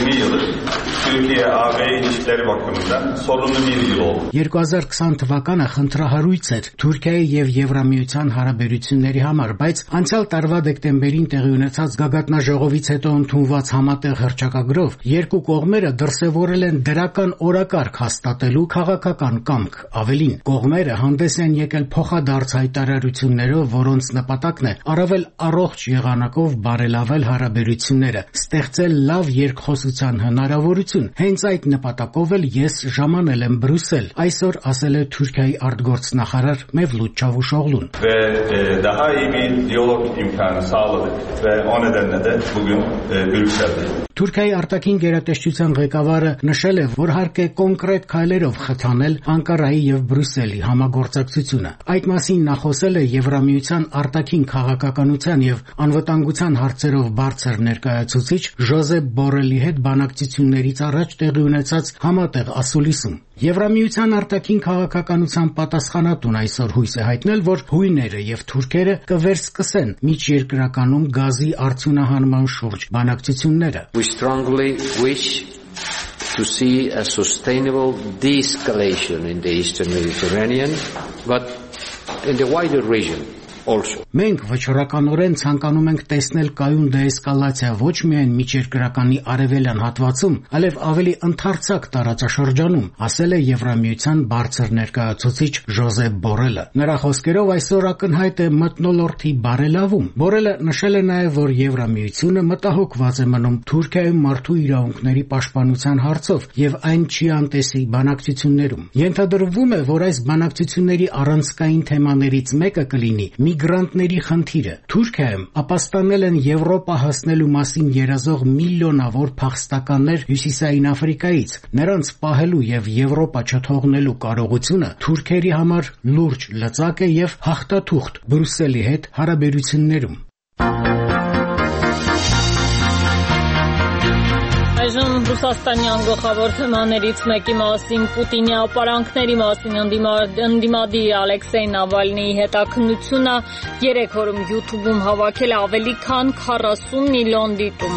երկու հազար քսան թվականը խնդրահարույց էր Թուրքիայի եւ Եվրամիության հարաբերությունների համար, բայց անցյալ տարվա դեկտեմբերին տեղի ունեցած գագաթնաժողովից հետո ընդունված համատեղ հռչակագրով երկու կողմերը դրսևորել են դրական օրակարգ հաստատելու քաղաքական կամք։ Ավելին, կողմերը հանդես են եկել փոխադարձ հայտարարություններով, որոնց նպատակն է առավել առողջ եղանակով բարելավել հարաբերությունները, ստեղծել լավ երկխոսության հնարավորություն։ Հենց այդ նպատակով էլ ես ժամանել եմ Բրյուսել, այսօր ասել է Թուրքիայի արտգործնախարար Մևլութ Չավուշօղլուն։ Թուրքիայի արտաքին գերատեսչության ղեկավարը նշել է, որ հարկ է կոնկրետ քայլերով խթանել Անկարայի եւ Բրյուսելի համագործակցությունը։ Այդ մասին նա խոսել է Եվրամիության արտաքին քաղաքականության եւ անվտանգության հարցերով բարձր ներկայացուցիչ Ժոզեփ Բորելի հետ բանակցություններից առաջ տեղի ունեցած համատեղ ասուլիսում։ Եվրամիության արտաքին քաղաքականության պատասխանատուն այսօր հույս է հայտնել, որ հույները եւ թուրքերը կվերսկսեն միջերկրականում գազի արդյունահանման շուրջ բանակցությունները։ We strongly wish to see a sustainable de-escalation in the Eastern Mediterranean, but in the wider region. Also. Մենք վճռականորեն ցանկանում ենք տեսնել կայուն դեէսկալացիա ոչ միայն միջերկրականի արևելյան հատվածում, այլև ավելի ընդարձակ տարածաշրջանում, ասել է Եվրամիության բարձր ներկայացուցիչ Ժոզեփ Բորելը։ Նրա խոսքերով այսօր ակնհայտ է մթնոլորտի բարելավում։ Բորելը նշել է նաև, որ Եվրամիությունը մտահոգված է մնում Թուրքիայում մարդու իրավունքների պաշտպանության հարցով եւ այն չի անտեսի բանակցություններում։ Ենթադրվում է, որ այս բանակցությունների առանցքային թեմաներից մեկը կլինի միգրանտների խնդիրը։ Թուրքիայում ապաստանել են Եվրոպա հասնելու մասին երազող միլիոնավոր փախստականներ Հյուսիսային Աֆրիկայից։ Նրանց պահելու եւ Եվրոպա չթողնելու կարողությունը թուրքերի համար լուրջ լծակ է եւ հաղթաթուղթ Բրյուսելի հետ հարաբերություններում։ Այժմ Ռուսաստանյան գլխավոր թեմաներից մեկի մասին Պուտինի ապարանքների մասին ընդդիմադիր Ալեքսեյ Նավալնիի հետաքննությունը երեք օրում YouTube-ում հավաքել ավելի քան քառասուն միլիոն դիտում։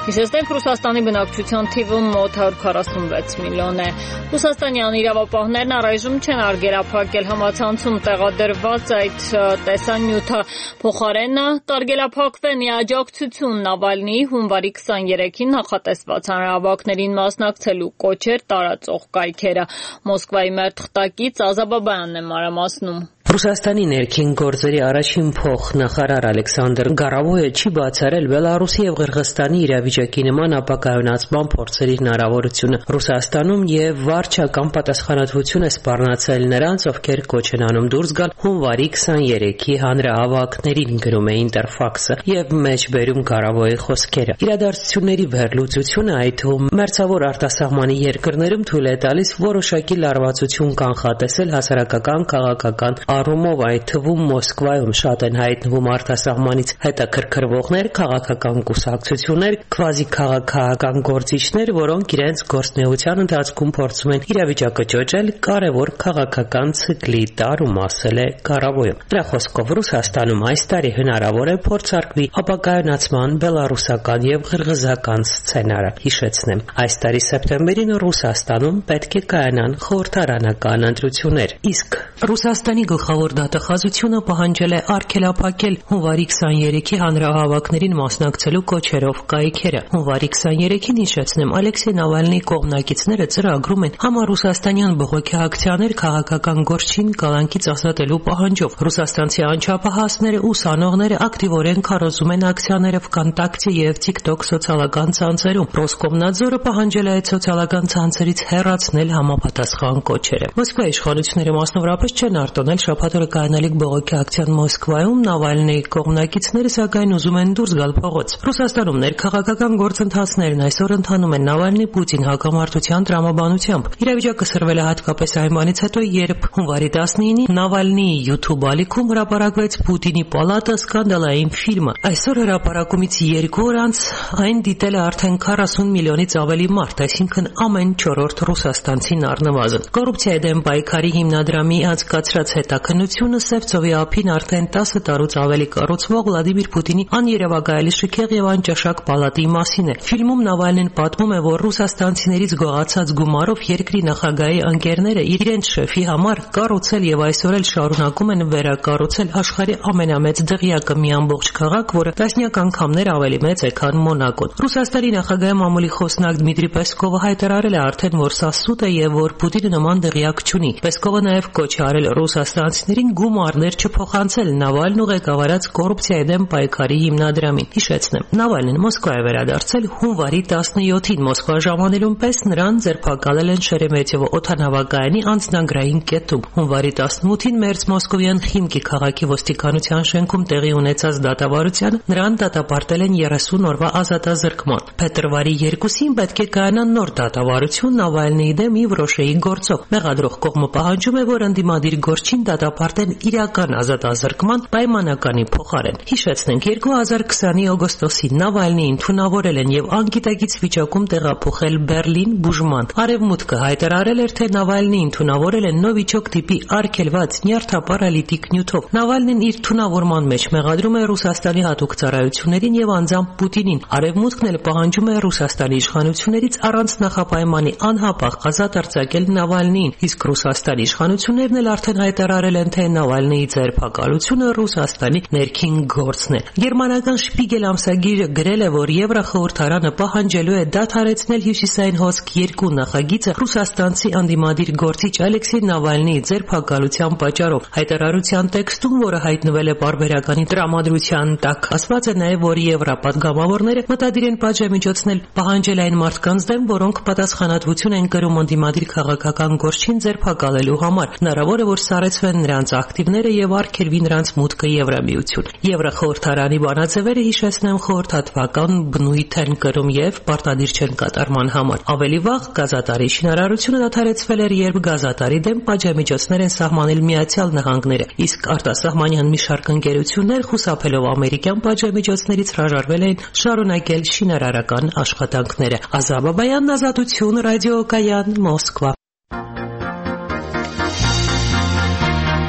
Հիշեցնենք, Ռուսաստանի բնակչության թիվը մոտ հարյուր քառասունվեց միլիոն է։ Ռուսաստանյան իրավապահներն առայժմ չեն արգելափակել համացանցում տեղադրված այդ տեսանյութը, փոխարենը կարգելափակվեն ի աջակցություն Նավալնիի հունվարի քսաներեքին նախատեսված հանրահավաքներին մասնակցելու կոչեր տարածող կայքերը։ Մոսկվայի մեր թղթակից Ազա Բաբայանն է մանրամասնում։ Ռուսաստանի ներքին գործերի առաջին փոխնախարար Ալեքսանդր Գարավոյը չի բացառել Բելարուսի եւ Ղրղստանի իրավիճակի նման ապակայունացման փորձերի հնարավորությունը։ Ռուսաստանում եւ վարչական պատասխանատվություն է սպառնացել նրանց, ովքեր կոչ են անում դուրս գալ հունվարի քսաներեքի հանրահավաքներին, գրում է Ինտերֆաքսը եւ մեջբերում Գարավոյի խոսքերը։ Իրադարձությունների վերլուծությունը, այդ թվում մերձավոր արտասահմանի երկրներում, թույլ է տալիս որոշակի լարվածություն կանխատեսել հասարակական, քաղաքական առումով, այդ թվում Մոսկվայում շատ են հայտնվում արտասահմանից հետաքրքրվողներ, քաղաքական կուսակցություններ, քվազի քաղաքական գործիչներ, որոնք իրենց գործունեության ընթացքում փորձում են իրավիճակը ճոճել կարևոր քաղաքական ցիկլի տարում, ասել է Գարավոյը։ Նրա խոսքով Ռուսաստանում այս տարի հնարավոր է փորձարկվի ապակայունացման բելարուսական եւ ղրղզական սցենարը։ Հիշեցնեմ, այս տարի սեպտեմբերին Ռուսաստանում պետք է կայանան խորհրդարանական ընտրություններ, իսկ Ռուսաստանի գլխավոր դատախազությունը պահանջել է արգելափակել հունվարի քսաներեքի հանրահավաքներին մասնակցելու կոչերով կայքերը։ Հունվարի քսաներեքին, հիշեցնեմ, Ալեքսեյ Նավալնիի կողմնակիցները ծրագրում են համառուսաստանյան բողոքի ակցիաներ քաղաքական գործին կալանքից ազատելու պահանջով։ Ռուսաստանցի անչափահասները, ուսանողները ակտիվորեն քարոզում են ակցիաները վկանտակտի եւ TikTok սոցիալական ցանցերում։ Ռոսկոմնadzորը պահանջել է այդ սոցիալական ցանցերից հեռացնել համապատասխան կոչերը։ Մոսկվայի իշխանությունները մասնավորապես չեն արտոնել շաբաթ օրը կայանալիք բողոքի ակցիան Մոսկվայում, Նավալնիի կողմնակիցները սակայն ուզում են դուրս գալ փողոց։ Ռուսաստանում ներքաղաքական գործընթացներն այսօր ընթանում են Նավալնի-Պուտին հակամարտության տրամաբանությամբ։ Իրավիճակը սրվել է հատկապես այն բանից հետո, երբ հունվարի տասնինին Նավալնիի YouTube ալիքում հրապարակվեց Պուտինի պալատը սկանդալային ֆիլմը։ Այսօր հրապարակումից երկու օր անց այն դիտել է արդեն քառասուն միլիոնից ավելի մարդ, այսինքն ամեն չորրորդ ռուսաստանցին առնվազն։ Կոռուպցիայի դեմ պայքարի հիմնադրամի անցկացրած հետաքննությունը Սևծովի ափին արդեն տասը տարուց ավելի կառուցվող Վլադիմիր Պուտինի աներևակայելի շքեղ եւ անճաշակ պալատի մասին է։ Ֆիլմում Նավալնին պատմում է, որ ռուսաստանցիներից գողացած գումարով երկրի նախագահի ընկերները իրենց շեֆի համար կառուցել եւ այսօր էլ շարունակում են վերակառուցել աշխարհի ամենամեծ դղյակը, մի ամբողջ քաղաք, որը տասնյակ անգամներ ավելի մեծ է, քան Մոնակոն։ Ռուսաստանի նախագահի մամուլի խոսնակ Դմիտրի Պեսկովը հայտարարել է արդեն, որ սա սուտ է եւ որ Պուտինը նման դղյակ չունի։ Պեսկովը նաեւ կոչ է արել ռուսաստանցիներին գումարներ չփոխանցել Նավալնու ղեկավարած կոռուպցիայի դեմ պայքարի հիմնադրամին։ Հիշեցնեմ, Նավալնին Մոսկվա է վերադարձել հունվարի տասնյոթին։ Մոսկվա ժամանելուն պես նրան ձերբակալել են Շերեմետյևո օդանավակայանի անձնագրային կետում։ Հունվարի տասնութին Մերձ Մոսկովյան Խիմկի քաղաքի ոստիկանության շենքում տեղի ունեցած դատավարությանը նրան դատապարտել են երեսուն օրվա ազատազրկման։ Փետրվարի երկուսին պետք է կայանա նոր դատավարություն Նավալնիի դեմ Իվրոշեի գործով։ Մեղադրող կողմը պահանջում է, որ ընդդիմադիր գործին դատապարտեն իրական ազատազրկման պայմանականի փոխարեն։ Հիշեցնենք, երկու հազար քսանի օգոստոսին Նավալնիին թունավորել են եւ անկիտակից վիճակում տեղափոխել Բերլին բուժման։ Արևմուտքը հայտարարել էր, թե Նավալնիին թունավորել են նովիչոկ տիպի արգելված նյարդապարալիտիկ նյութով։ Նավալնին իր թունավորման մեջ մեղադրում է Ռուսաստանի հատուկ ծառայություններին եւ անձամբ Պուտինին։ Արևմուտքն էլ պահանջում է Ռուսաստանի իշխանություններից առանց նախապայմանի անհապաղ ազատ արձակել Նավալնիին, իսկ Ռուսաստանի իշխանություններն էլ արդեն հայտարարել են, թե Նավալնիի ձերբակալությունը Ռուսաստանի ներքին գործն է։ Գերմանական Շպիգել ամսագիրը գրել է, որ Եվրախորհրդարանը պահանջելու է դադարեցնել Հյուսիսային հոսք երկու նախագիծը Ռուսաստանցի անդիմադիր գործիչ Ալեքսեյ Նավալնիի ձերբակալության պատճառով։ Հայտարարության տեքստում, որը հայտնվել է պարբերականի տրամադրության տակ, ասված է նաև, որ եվրապատգամավորները մտադիր են պատժամիջոցնել պահանջել այն մարդկանց դեմ, որոնք պատասխանատվություն են կրում անդիմադիր քաղաքական գործին ձերբակալելու համար։ Հնարավոր է, որ սառեցվեն նրանց ակտիվները եւ արգելվի նրանց մուտքը Եվրամիություն։ Եվրախորհրդարանի բանաձևերը, հիշեցնեմ, խորհրդատվական բնույթ են կրում եւ պարտադիր չեն կատարման համար։ Ավելի վաղ գազատարի շինարարությունը դադարեցվել էր, երբ գազատարի դեմ պատժամիջոցներ են սահմանել Միացյալ Նահանգները, իսկ արտասահմանյան մի շարք ընկերություններ, խուսափելով ամերիկյան պատժամիջոցներից, հրաժարվել են շարունակել շինարարական աշխատանքները։ Ազա Բաբայան, Ազատություն, ռադիոկայան, Մոսկվա։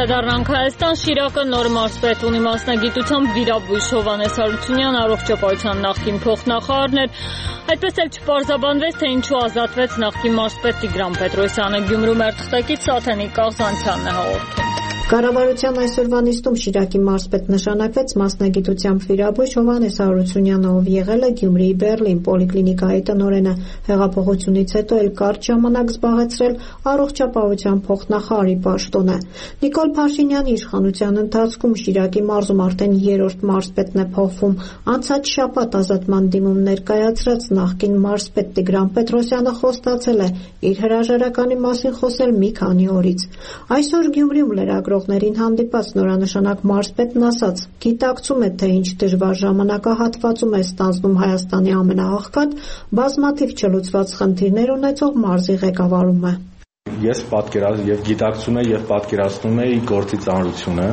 Վերադառնանք Հայաստան, Շիրակը նոր մարզպետ ունի, մասնագիտությամբ վիրաբույժ Հովհաննես Հարությունյան առողջապահության նախկին փոխնախարարն էր, այդպես էլ չպարզաբանվեց, թե ինչու ազատվեց նախկին մարզպետ Տիգրան Պետրոսյանը։ Գյումրու մերթղթակից Սաթենիկ Կաղզանցյանն է հաղորդում։ Կառավարության այսօրվա նիստում Շիրակի մարզպետ նշանակվեց մասնագիտությամբ վիրաբույժ Հովհաննես Հարությունյանը, ով եղել է Գյումրիի Բերլին պոլիկլինիկայի տնօրենը, հեղափոխությունից հետո էլ կարճ ժամանակ զբաղեցրել առողջապահության փոխնախարարի պաշտոնը։ Նիկոլ Փաշինյանի իշխանության ընթացքում Շիրակի մարզում արդեն երրորդ մարզպետն է փոխվում։ Անցած շաբաթ ազատման դիմում ներկայացրած նախկին մարզպետ Տիգրան Պետրոսյանը խոստացել է իր հրաժարականի մասին խոսել մի քանի օրից։ Այսօր Գյումրիում լրագրողներին հանդիպած նորանշանակ մարզպետն ասաց, գիտակցում է, թե ինչ դժվար ժամանակահատվածում է ստանձնում Հայաստանի ամենաաղքատ, բազմաթիվ չլուծված խնդիրներ ունեցող մարզի ղեկավարումը։ Ես պատկերացնում եւ գիտակցում եմ եւ պատկերացնում եմ գործի ծանրությունը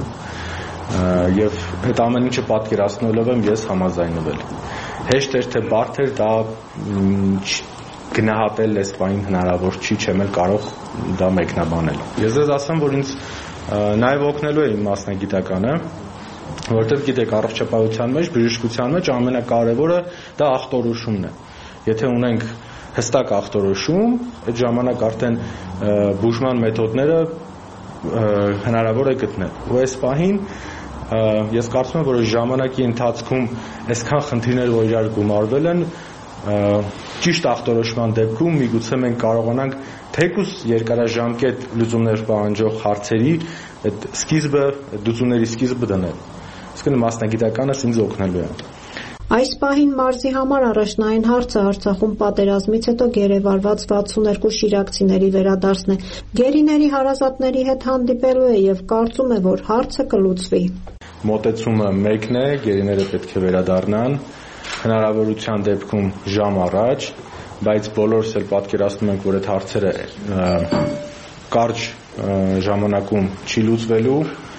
եւ այդ ամեն ինչը պատկերացնելով եմ ես համաձայնվել։ Հեշտ էր թե բարդ էր, դա գնահատել այս բանին հնարավոր չի, չեմ էլ կարող դա մեկնաբանել։ Ես ձեզ ասեմ, որ ինձ նաև օգնելու է իմ մասնագիտականը, որովհետև գիտեք, առողջապահության մեջ, բժշկության մեջ ամենակարևորը դա ախտորոշումն է։ Եթե ունենք հստակ ախտորոշում, այդ ժամանակ արդեն բուժման մեթոդները հնարավոր է գտնել։ Ու այս պահին ես կարծում եմ, որ ժամանակի ընթացքում այսքան խնդիրներ, որ իրար գումարվել են, ճիշտ ախտորոշման դեպքում միգուցե մենք կարողանանք թեկուզ երկարաժամկետ լուծումներ պահանջող հարցերի այդ սկիզբը, լուծումների սկիզբը դնել։ Իսկն մասնագիտականս ինձ օգնելու է։ Այս պահին մարզի համար առաջնային հարցը Արցախում պատերազմից հետո գերեվարված վաթսուներկու շիրակցիների վերադարձն է։ Գերիների հարազատների հետ հանդիպելու է եւ կարծում է, որ հարցը կլուծվի։ Մոտեցումը մեկն է, գերիները պետք է վերադառնան, հնարավորության դեպքում ժամ առաջ, բայց բոլորս էլ պատկերացնում ենք, որ այդ հարցերը կարճ ժամանակում չի լուծվելու,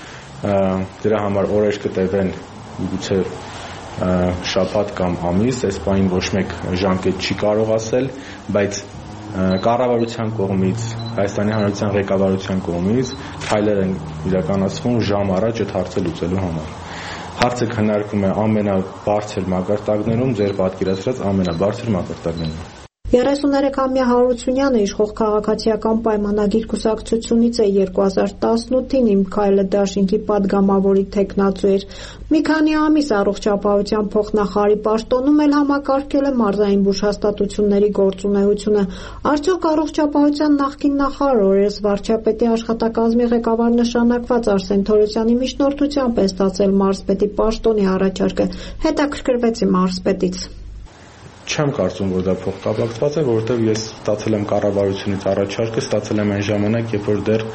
դրա համար օրեր կտևեն գուցե շաբաթ կամ ամիս, այս բանին ոչ մեկ ժամկետ չի կարող ասել, բայց կառավարության կողմից, Հայաստանի Հանրապետության ղեկավարության կողմից քայլեր են իրականացվում ժամ առաջ այդ հարցը լուծելու համար։ Հարցը քննարկվում է ամենաբարձր մակարդակներում, ձեր պատկերացրած ամենաբարձր մակարդակներում։ երեսուներեքամյա Հարությունյանը իշխող քաղաքացիական պայմանագիր կուսակցությունից է երկու հազար տասնութին Իմ քայլը դաշինքի падգամավորի թեկնածու էր։ Մի քանի ամիս առողջապահության փոխնախարարի պաշտոնում էլ համակարգել է մարզային բուժհաստատությունների գործունեությունը։ Արդյոք առողջապահության նախկին նախարար օրերս վարչապետի աշխատակազմի ղեկավար նշանակված Արսեն Թորոսյանի միջնորդությամբ է ստացել մարզպետի պաշտոնի առաջարկը։ Հետաքրքրվեցի մարզպետից։ Չեմ կարծում, որ դա փոխկապակցված է, որովհետև ես ստացել եմ կառավարությունից առաջարկը, ստացել եմ այն ժամանակ, երբ որ դեռ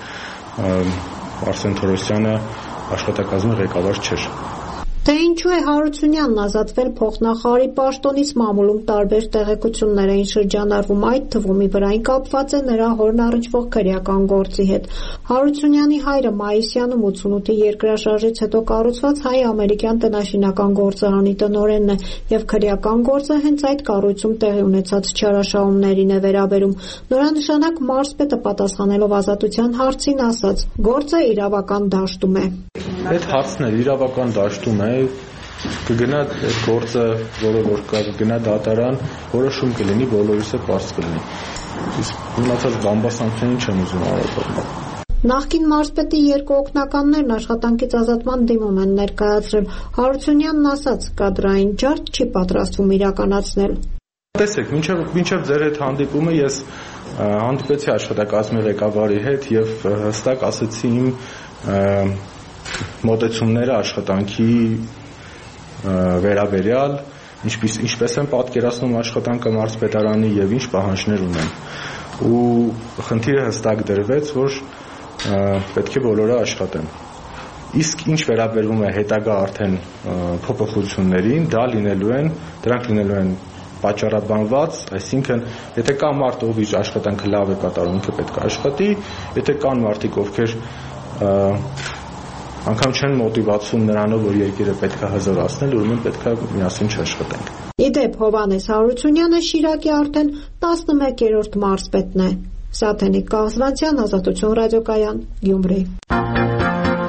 Արսեն Թորոսյանը աշխատակազմի ղեկավար չէր։ Թե ինչու է Հարությունյանն ազատվել փոխնախարարի պաշտոնից մամուլում տարբեր տեղեկություններ էին շրջանառվում, այդ թվում ի վրային կապված է նրա հորն առնչվող քրեական գործի հետ։ Հարությունյանի հայրը Մայիսյանում ութսունութի երկրաշարժից հետո կառուցված հայ-ամերիկյան տնաշինական գործարանի տնօրենն է եւ քրեական գործը հենց այդ կառույցում տեղի ունեցած չարաշահումներին է վերաբերում։ Նորանշանակ մարզպետը պատասխանելով ազատության հարցին ասաց. գործը իրավական դաշտում է։ Այդ հարցն է իրավական դաշտում է, կգնա այդ գործը, որը որ կգնա դատարան, որոշում կլինի, բոլորիս է պարզ կլինի։ Իսկ մնացած բամբասանքներին չեմ ուզում արել։ Նախկին մարզպետի երկու օգնականներն աշխատանքից ազատման դիմում են ներկայացրել։ Հարությունյանն ասաց, կադրային ջարդ չի պատրաստվում իրականացնել։ Տեսեք, մինչև մինչև ձեր հետ հանդիպումը ես հանդիպեցի աշխատակազմի ղեկավարի հետ եւ հստակ ասացի իմ մոտեցումները աշխատանքի վերաբերյալ, ինչպես ինչպես են պատկերացնում աշխատանքը մարզպետարանի եւ ինչ պահանջներ ունեն։ Ու խնդիրը հստակ դրվեց, որ պետք է բոլորը աշխատեն։ Իսկ ինչ վերաբերվում է հետագա արդեն փոփոխություններին, դա լինելու են, դրանք լինելու են պատճառաբանված, այսինքն եթե կա մարդ, ով իր աշխատանքը լավ է կատարում, ինքը պետք է աշխատի, եթե կան մարդիկ, ովքեր անգամ չեն մոտիվացում նրանով, որ երկիրը պետք է հզորացնել, ուրեմն պետք է միասին չաշխատենք։ Իդեպ Հովհաննես Հարությունյանը Շիրակի արդեն տասնմեկերորդ մարզպետն է։ Սաթենիկ Կաղզանցյան, Ազատություն ռադիոկայան, Գյումրի։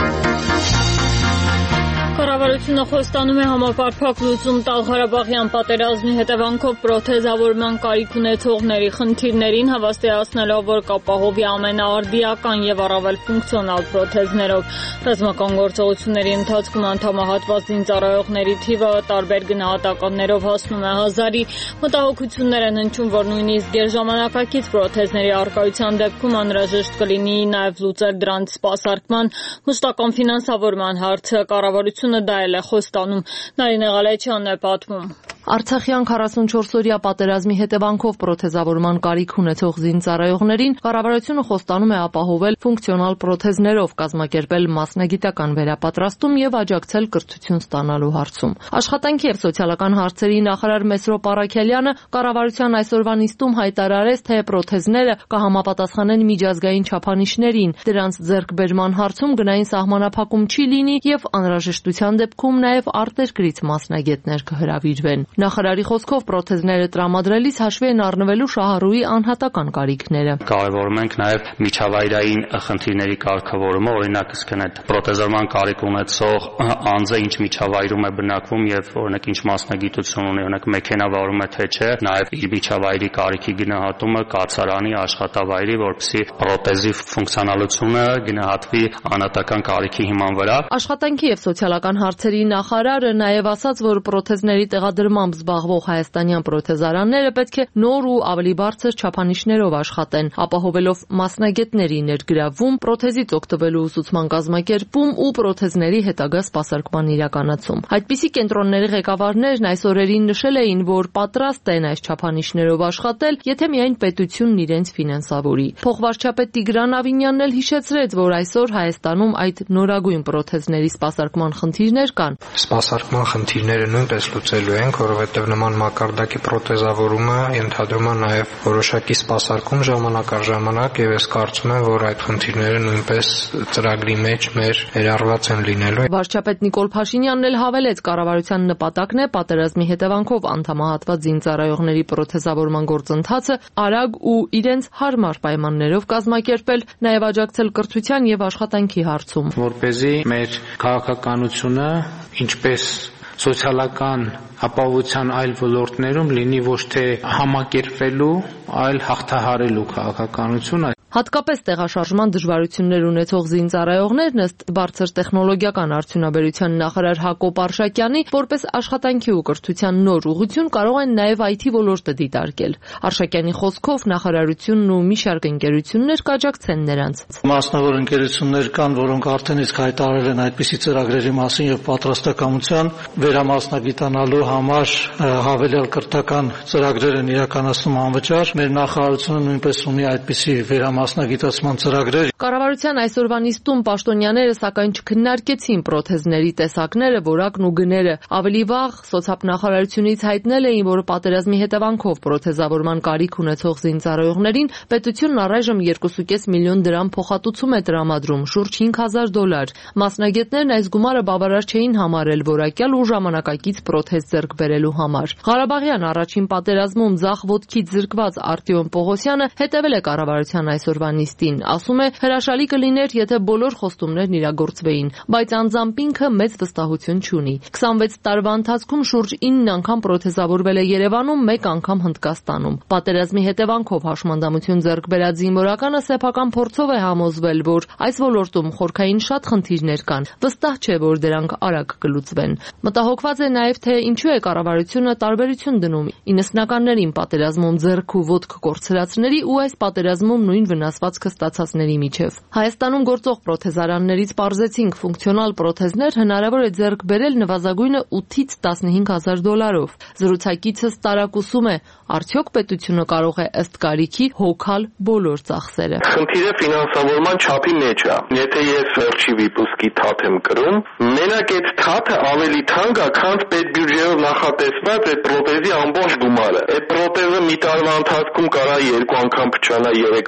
Կառավարությունը խոստանում է համապարփակ լուծում տալ Ղարաբաղյան պատերազմի հետևանքով պրոթեզավորման կարիք ունեցողների խնդիրներին, հավաստիացնելով, որ կապահովի ամենաարդիական եւ առավել ֆունկցիոնալ պրոթեզներով։ Ռազմական գործողությունների ընթացքում անդամահատված զինծառայողների թիվը տարբեր գնահատականներով հասնում է հազարի։ Մտահոգություններ են հնչում, որ նույնիսկ գերժամանակակից պրոթեզների առկայության դեպքում անհրաժեշտ կլինի նաեւ լուծել դրանց սպասարկման մշտական ֆինանսավորման հարցը։ Կառավարությունը դա էլ է խոստանում։ Նարինե Ղալեչյանն է պատմում։ Արցախյան քառասունչորս-օրյա պատերազմի հետևանքով պրոթեզավորման կարիք ունեցող զինծառայողներին կառավարությունը խոստանում է ապահովել ֆունկցիոնալ պրոթեզներով, կազմակերպել մասնագիտական վերապատրաստում եւ աջակցել կրթություն ստանալու հարցում։ Աշխատանքի եւ սոցիալական հարցերի նախարար Մեսրոպ Առաքելյանը կառավարության այսօրվա նիստում հայտարարեց, թե պրոթեզները կհամապատասխանեն միջազգային չափանիշներին, դրանց ձեռքբերման հարցում գնային սահմանափակում չի լինի եւ անհրաժեշտության դեպքում նաեւ արտերկրից մասնագետներ կհրավիրվեն։ Նախարարի խոսքով պրոթեզները տրամադրելիս հաշվի են առնվելու շահառուի անհատական կարիքները։ Կարևորում ենք նաև միջավայրային խնդիրների կարգավորումը, օրինակ ըստ այդ պրոթեզավորման կարիք ունեցող անձը ինչ միջավայրում է բնակվում եւ օրինակ ինչ մասնագիտություն ունի, օրինակ մեքենա վարում է թե չէ, նաև իր միջավայրի կարիքի գնահատումը կացարանի աշխատավայրի, որպեսզի պրոթեզի ֆունկցիոնալությունը գնահատվի անհատական կարիքի հիման վրա։ Աշխատանքի եւ սոցիալական հարցերի նախարարը նաև ասաց, որ պրոթեզների տեղադրման զբաղվող հայաստանյան պրոթեզարանները պետք է նոր ու ավելի բարձր չափանիշներով աշխատեն, ապահովելով մասնագետների ներգրավում, պրոթեզից օգտվելու ուսուցման կազմակերպում ու պրոթեզների հետագա սպասարկման իրականացում։ Այդպիսի կենտրոնների ղեկավարներն այս օրերին նշել էին, որ պատրաստ են այս չափանիշներով աշխատել, եթե միայն պետությունն իրենց ֆինանսավորի։ Փոխվարչապետ Տիգրան Ավինյանն էլ հիշեցրեց, որ այսօր Հայաստանում այդ նորագույն պրոթեզների սպասարկման խնդիրներ կան։ Սպասարկման խնդիրները նույնպես լուծելու ենք, որովհետև նման մակարդակի պրոթեզավորումը ենթադրում է նաև որոշակի սպասարկում ժամանակ առ ժամանակ եւ ես կարծում եմ, որ այդ խնդիրները նույնպես ծրագրի մեջ մեր ներառված են լինելու։ Վարչապետ Նիկոլ Փաշինյանն էլ հավելեց, կառավարության նպատակն է պատերազմի հետևանքով անդամահատված զինծառայողների պրոթեզավորման գործընթացը արագ ու իրենց հարմար պայմաններով կազմակերպել, նաև աջակցել կրթության եւ աշխատանքի հարցում, որպեսզի մեր քաղաքականությունը ինչպես սոցիալական ապահովության այլ ոլորտներում լինի ոչ թե համակերպվելու, այլ հաղթահարելու քաղաքականություն։ Հատկապես տեղաշարժման դժվարություններ ունեցող զինծառայողներն ըստ բարձր տեխնոլոգիական արդյունաբերության նախարար Հակոբ Արշակյանի, որպես աշխատանքի ու կրթության նոր ուղղություն կարող են նաև այ թի ոլորտը դիտարկել։ Արշակյանի խոսքով նախարարությունն ու մի շարք ընկերություններ կաջակցեն նրանց։ Մասնավոր ընկերություններ կան, որոնք արդեն իսկ հայտարարել են այդպիսի ծրագրերի մասին եւ պատրաստակամության վերամասնագիտանալու համար հավելյալ կրթական ծրագրեր են իրականացնում անվճար։ Մեր նախարարությունը նույնպես ունի այդպիսի վերամասնագիտացման ծրագրեր։ Կառավարության այսօրվա նիստում պաշտոնյաները սակայն չքննարկեցին պրոթեզների տեսակները, որակն ու գները։ Ավելի վաղ սոցիալնախարարությունից հայտնել էին, որ պատերազմի հետևանքով պրոթեզավորման կարիք ունեցող զինծառայողներին պետությունն առայժմ երկու կես միլիոն դրամ փոխհատուցում է տրամադրում, շուրջ հինգ հազար դոլար։ Մասնագետներն այս գումարը բավարար չէին համարել որակյալ ու ժամանակակից պրոթեզ ձեռք բերելու համար։ Ղարաբաղյան առաջին պատերազմում ձախ ոտքից զրկված Արտյոմ Պողոսյանը հետևել է կառավարության այսօրվա նիստին, ասում է, հրաշալի կլիներ, եթե բոլոր խոստումներն իրագործվեին, բայց անձամբ ինքը մեծ վստահություն չունի։ քսանվեց տարվա ընթացքում շուրջ ինը անգամ պրոթեզավորվել է Երևանում, մեկ անգամ Հնդկաստանում։ Պատերազմի հետևանքով հաշմանդամություն ձեռք բերած զինվորականը սեփական փորձով է համոզվել, որ այս ոլորտում խորքային շատ խնդիրներ կան։ Վստահ չէ, որ դրանք արագ կլուծվեն։ Մտահոգված է նաև, թե ինչու է կառավարությունը տարբերություն դնում իննսնականներին պատերազմում ձեռք ու ոտք կորցրածների ու այս պատերազմում նույն վնասվածքը ստացածների միջև։ Հայաստանում գործող պրոթեզարաններից պարզեցինք, ֆունկցիոնալ պրոթեզներ հնարավոր է ձեռք բերել նվազագույնը ութից տասնհինգ հազար դոլարով։ Զրուցակիցս տարակուսում է, արդյոք պետությունը կարող է ըստ կարիքի հոգալ բոլոր ծախսերը։ Խնդիրը ֆինանսավորման չափի մեջ է։ Եթե ես վերջի վիպուսկի թաթ եմ կրում, մենակ այդ թաթը ավելի թանկ է, քան պետբյուջեով նախատեսված այդ պրոթեզի ամբողջ գումարը։ Այդ պրոթեզը մի տարվա ընթացքում կարա երկու անգամ փչանա, երեք անգամ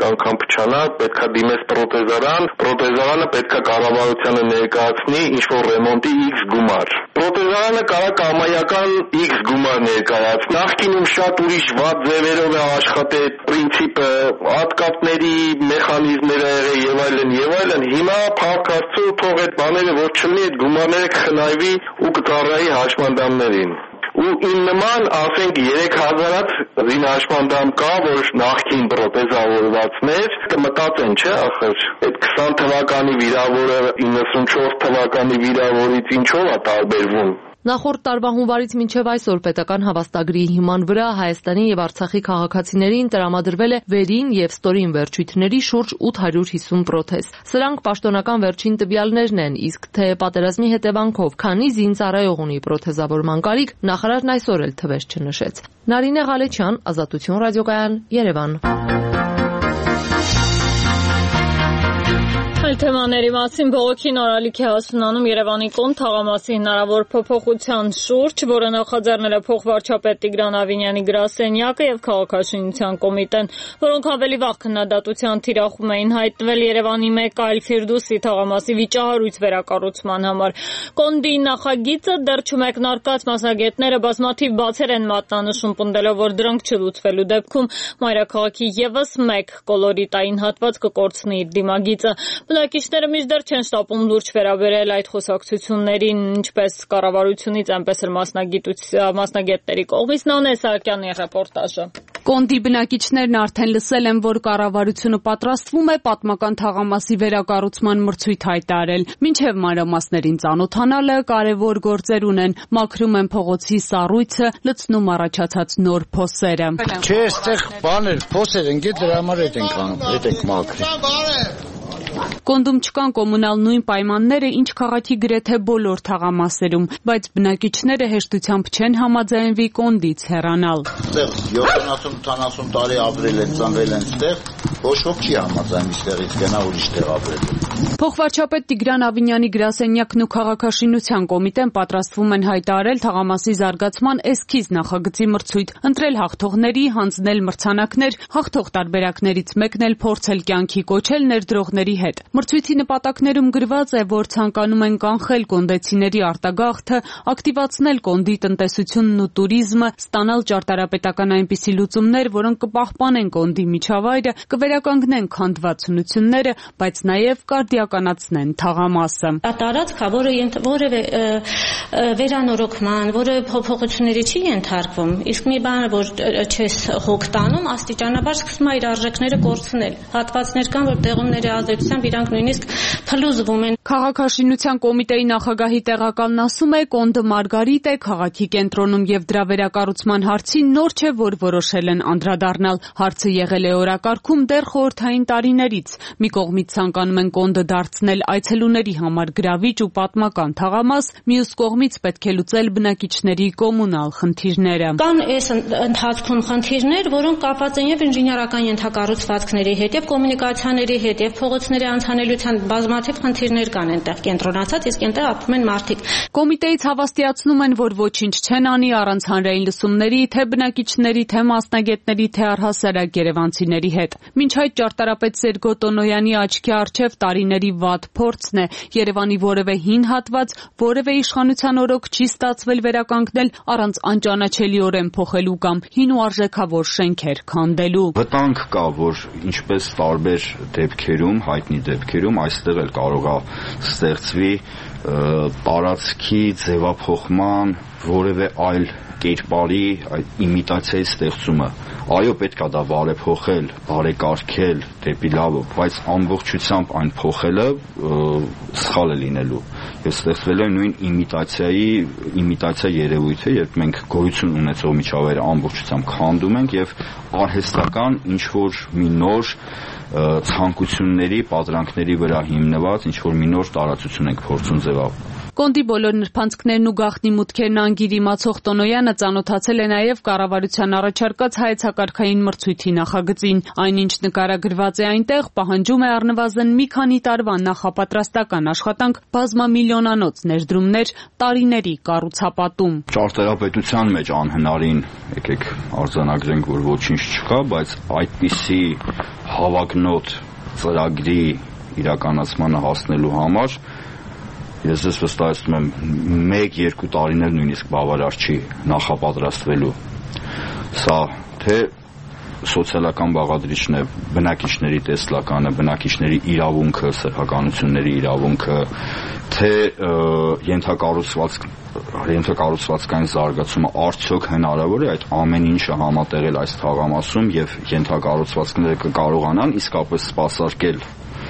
փչանա, պետքա դիմես պրոթեզարան, պրոթեզարանը պետքա կառավարությանը ներկայացնի ինչ-որ ռեմոնտի X գումար։ Պրոթեզարանը կարա կամայական X գումար ներկայացնի։ Նախկինում շատ ուրիշ վատ ձևերով է աշխատել, պրինցիպը, հատկապների մեխանիզմները եղել եւ այլն եւ այլն։ Հիմա փառք Աստծո, թող այդ բաները որ չլինի, այդ գումարները կխնայվի ու կծառայի հաշմանդամներին։ Ու իմ նման, ասենք երեք հազարած զինհաշմանդամ կա, որ նախքին պրոթեզավորվածներ կմտածեն, չէ, ախր այդ քսան թվականի վիրավորը իննսունչորս թվականի վիրավորից ինչով է տարբերվում։ Նախորդ տարվա հունվարից մինչև այսօր պետական հավաստագրի հիման վրա Հայաստանի եւ Արցախի քաղաքացիներին տրամադրվել է վերին եւ ստորին վերջույթների շուրջ ութ հարյուր հիսուն պրոթեզ։ Սրանք պաշտոնական վերջին տվյալներն են, իսկ թե պատերազմի հետևանքով քանի զինծառայող ունի պրոթեզավորման կարիք, նախարարն այսօր էլ թվեր չնշեց։ Նարինե Ղալեչյան, Ազատություն ռադիոկայան, Երևան։ Այլ թեմաների մասին բողոքի նորալիք է հասունանում Երևանի Կոն թաղամասի հնարավոր փոփոխության շուրջ, որը նախաձեռնել է փոխվարչապետ Տիգրան Ավինյանի գրասենյակը եւ քաղաքաշինության կոմիտեն, որոնք ավելի վաղ քննադատության թիրախում էին հայտնվել Երևանի մեկ այլ Ֆիրդուսի թաղամասի վիճահարույց վերակառուցման համար։ Կոնդի նախագիծը դեռ չմեկնարկած մասնագետները բազմաթիվ բացեր են մատնանշում, պնդելով, որ դրանք չլուծվելու դեպքում մայրաքաղաքի եւս մեկ կոլորիտային հատված կկորցնի իր դիմագիծը։ Բնակիչները մինչդեռ չեն շտապում լուրջ վերաբերել այդ խոսակցություններին, ինչպես կառավարությունից, այնպես էլ մասնագետների կողմից։ Նանե Սահակյանի ռեպորտաժը։ Կոնդի բնակիչներն արդեն լսել են, որ կառավարությունը պատրաստվում է պատմական թաղամասի վերակառուցման մրցույթ հայտարարել։ Մինչև մանրամասներին ծանոթանալը կարևոր գործեր ունեն, մաքրում են փողոցի սառույցը, լցնում առաջացած նոր փոսերը։ Չէ, այստեղ բաներ, փոսեր են, գետ դրա համար հետ ենք անում, հետ ենք մաքրում։ Կոնդում չկան կոմունալ նույն պայմանները, ինչ քաղաքի գրեթե բոլոր թաղամասերում, բայց բնակիչները հեշտությամբ չեն համաձայնվի Կոնդից հեռանալ։ Այստեղ յոթանասուն ութանասուն տարի ապրել են, ծնվել են այստեղ, ոչ ոք չի համաձայնվի այստեղից գնա ուրիշ տեղ ապրել։ Փոխվարչապետ Տիգրան Ավինյանի գրասենյակն ու քաղաքաշինության կոմիտեն պատրաստվում են հայտարարել թաղամասի զարգացման էսքիզ նախագծի մրցույթ, ընտրել հաղթողների, հանձնել մրցանակներ, հաղթող տարբերակներից մեկն էլ փորձել կյանքի կոչել ներդրողների հետ։ Մրցույթի նպատակներում գրված է, որ ցանկանում են կանխել կոնդեցիների արտագաղթը, ակտիվացնել Կոնդի տնտեսությունն ու տուրիզմը, ստանալ ճարտարապետական այնպիսի լուծումներ, որոնք կպահպանեն Կոնդի միջավայրը, կվերականգնեն քանդվածությունները, բայց նաև կարդիականացնեն թաղամասը։ Տարածքը, որը որևէ վերանորոգման, որևէ փոփոխությունների չի ենթարկվում, իսկ մի բանը, որ չես հոգ տանում, աստիճանաբար սկսում է իր արժեքները կորցնել։ Հատվածներ կան, որ տեղումների ազդեցությամբ իրանք նույնիսկ փլուզվում են։ Քաղաքաշինության կոմիտեի նախագահի տեղակալն ասում է, Կոնդը Մարգարիտ է, քաղաքի կենտրոնում եւ դրա վերակառուցման հարցին նոր չէ, որ որոշել են անդրադառնալ։ Հարցը եղել է օրակարգում դեռ խորհրդային տարիներից։ Մի կողմից ցանկանում են Կոնդը դարձնել այցելուների համար գրավիչ ու պատմական թաղամաս, մյուս կողմից պետք է լուծել բնակիչների կոմունալ խնդիրները։ Կան այս ընթացքում խնդիրներ, որոնք կապված են եւ ինժեներական ենթակառուցվածքների հետ, եւ կոմունիկացիաների հետ, եւ փողոցների անցանելիության բազմաթիվ խնդիրներ կան այնտեղ կենտրոնացած, իսկ այնտեղ ապրում են մարդիկ։ Կոմիտեից հավաստիացնում են, որ ոչինչ չեն անի առանց հանրային լսումների, թե բնակիչների, թե մասնագետների, թե առհասարակ երևանցիների հետ։ Մինչ այդ ճարտարապետ Սերգո Տոնոյանի աչքի առջև տարիների վատ փորձն է։ Երևանի որևէ հին հատված, որևէ իշխանության օրոք չի ստացվել վերականգնել առանց անճանաչելիորեն փոխելու կամ հին ու արժեքավոր շենքեր քանդելու։ Վտանգ կա, որ ինչպես տարբեր դեպքերում, հայտնի դեպքերում, այստեղ էլ կարող է ստեղծվի տարածքի ձևափոխման որևէ այլ կերպարի իմիտացիայի ստեղծումը։ Այո, պետք է դա բարեփոխել, բարեկարգել դեպի լավը, բայց ամբողջությամբ այն փոխելը սխալ է լինելու։ Եվ ստեղծվելու է նույն իմիտացիայի իմիտացիա երևույթը, երբ մենք գոյություն ունեցող միջավայրը ամբողջությամբ քանդում ենք եւ արհեստական ինչ որ մի նոր ցանկությունների, պատրանքների վրա հիմնված ինչ որ մի նոր տարածություն ենք փորձում ձևավորել։ Կոնդի բոլոր նրբանցքներն ու գաղտնի մուտքերն անգիր իմացող Տոնոյանը ծանոթացել է նաև կառավարության առաջարկած հայեցակարգային մրցույթի նախագծին։ Այնինչ նկարագրված է այնտեղ, պահանջում է առնվազն մի քանի տարվա նախապատրաստական աշխատանք, բազմամիլիոնանոց ներդրումներ, տարիների կառուցապատում։ Ճարտարապետության մեջ անհնարին, եկեք արձանագրենք, որ ոչինչ չկա, բայց այդպիսի հավակնոտ ծրագրի իրականացմանը հասնելու համար ես ես վստահեցնում եմ մեկ-երկու տարիներ նույնիսկ բավարար չի նախապատրաստվելու։ Սա թե սոցիալական բաղադրիչն է, բնակիչների տեսլականը, բնակիչների իրավունքը, սեփականությունների իրավունքը, թե ենթակառուցվածք ենթակառուցվածքային զարգացումը արդյոք հնարավոր է այդ ամեն ինչը համատեղել այս թաղամասում եւ ենթակառուցվածքները կկարողանան իսկապես սպասարկել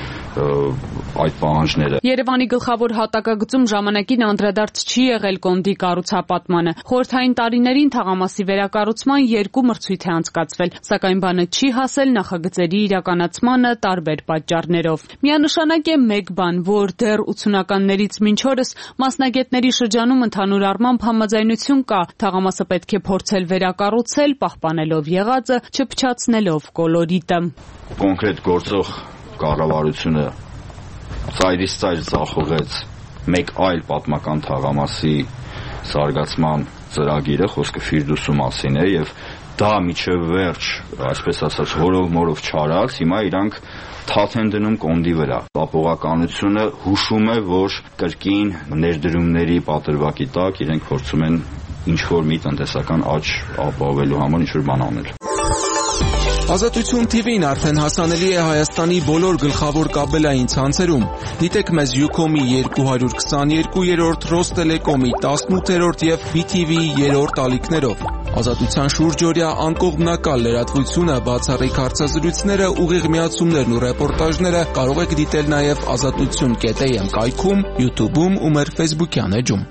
այդ պահանջները։ Երևանի գլխավոր հատակագծում ժամանակին անդրադարձ չի եղել Կոնդի կառուցապատմանը։ Խորհրդային տարիներին թաղամասի վերակառուցման երկու մրցույթ է անցկացվել, սակայն բանը չի հասել նախագծերի իրականացմանը տարբեր պատճառներով։ Միանշանակ է մեկ բան, որ դեռ ութսունականներից մինչ օրս մասնագետների շրջանում ընդհանուր առմամբ համաձայնություն կա, թաղամասը պետք է փորձել վերակառուցել, պահպանելով եղածը, չփչացնելով կոլորիտը։ Կոնկրետ գործող կառավարությունը ծայրից ծայր ձախողեց մեկ այլ պատմական թաղամասի զարգացման ծրագիրը, խոսքը Ֆիրդուսու մասին է, եւ դա միջև վերջ, այսպես ասած, հորով մորով չարած, հիմա իրանք թաթ են դնում Կոնդի վրա։ Ապողականությունը հուշում է, որ կրկին ներդրումների պատրվակի տակ իրենք փորձում են ինչ-որ մի տնտեսական աճ ապահովելու համար ինչ-որ բան անել։ Ազատություն թիվին արդեն հասանելի է Հայաստանի բոլոր գլխավոր կաբելային ցանցերում։ Դիտեք մեզ Յուքոմի երկու հարյուր քսաներկուերորդ, Ռոստելեկոմի տասնութերորդ եւ բի թի վիի երրորդ ալիքներով։ Ազատության շուրջօրյա անկողմնակալ լրատվությունը, բացառիկ հարցազրույցները, ուղիղ միացումներն ու ռեպորտաժները կարող եք դիտել նաեւ ազատություն կետ էյ էմ կայքում, YouTube-ում ու մեր Facebook-յան էջում։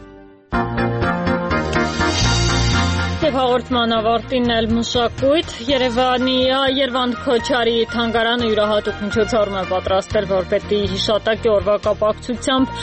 Հաղորդման ավարտին էլ մշակույթ Երևանի Երվանդ Քոչարի թանգարանը յուրահատուկ միջոցառում է պատրաստել որպետի հիշատակի օրվա կապակցությամբ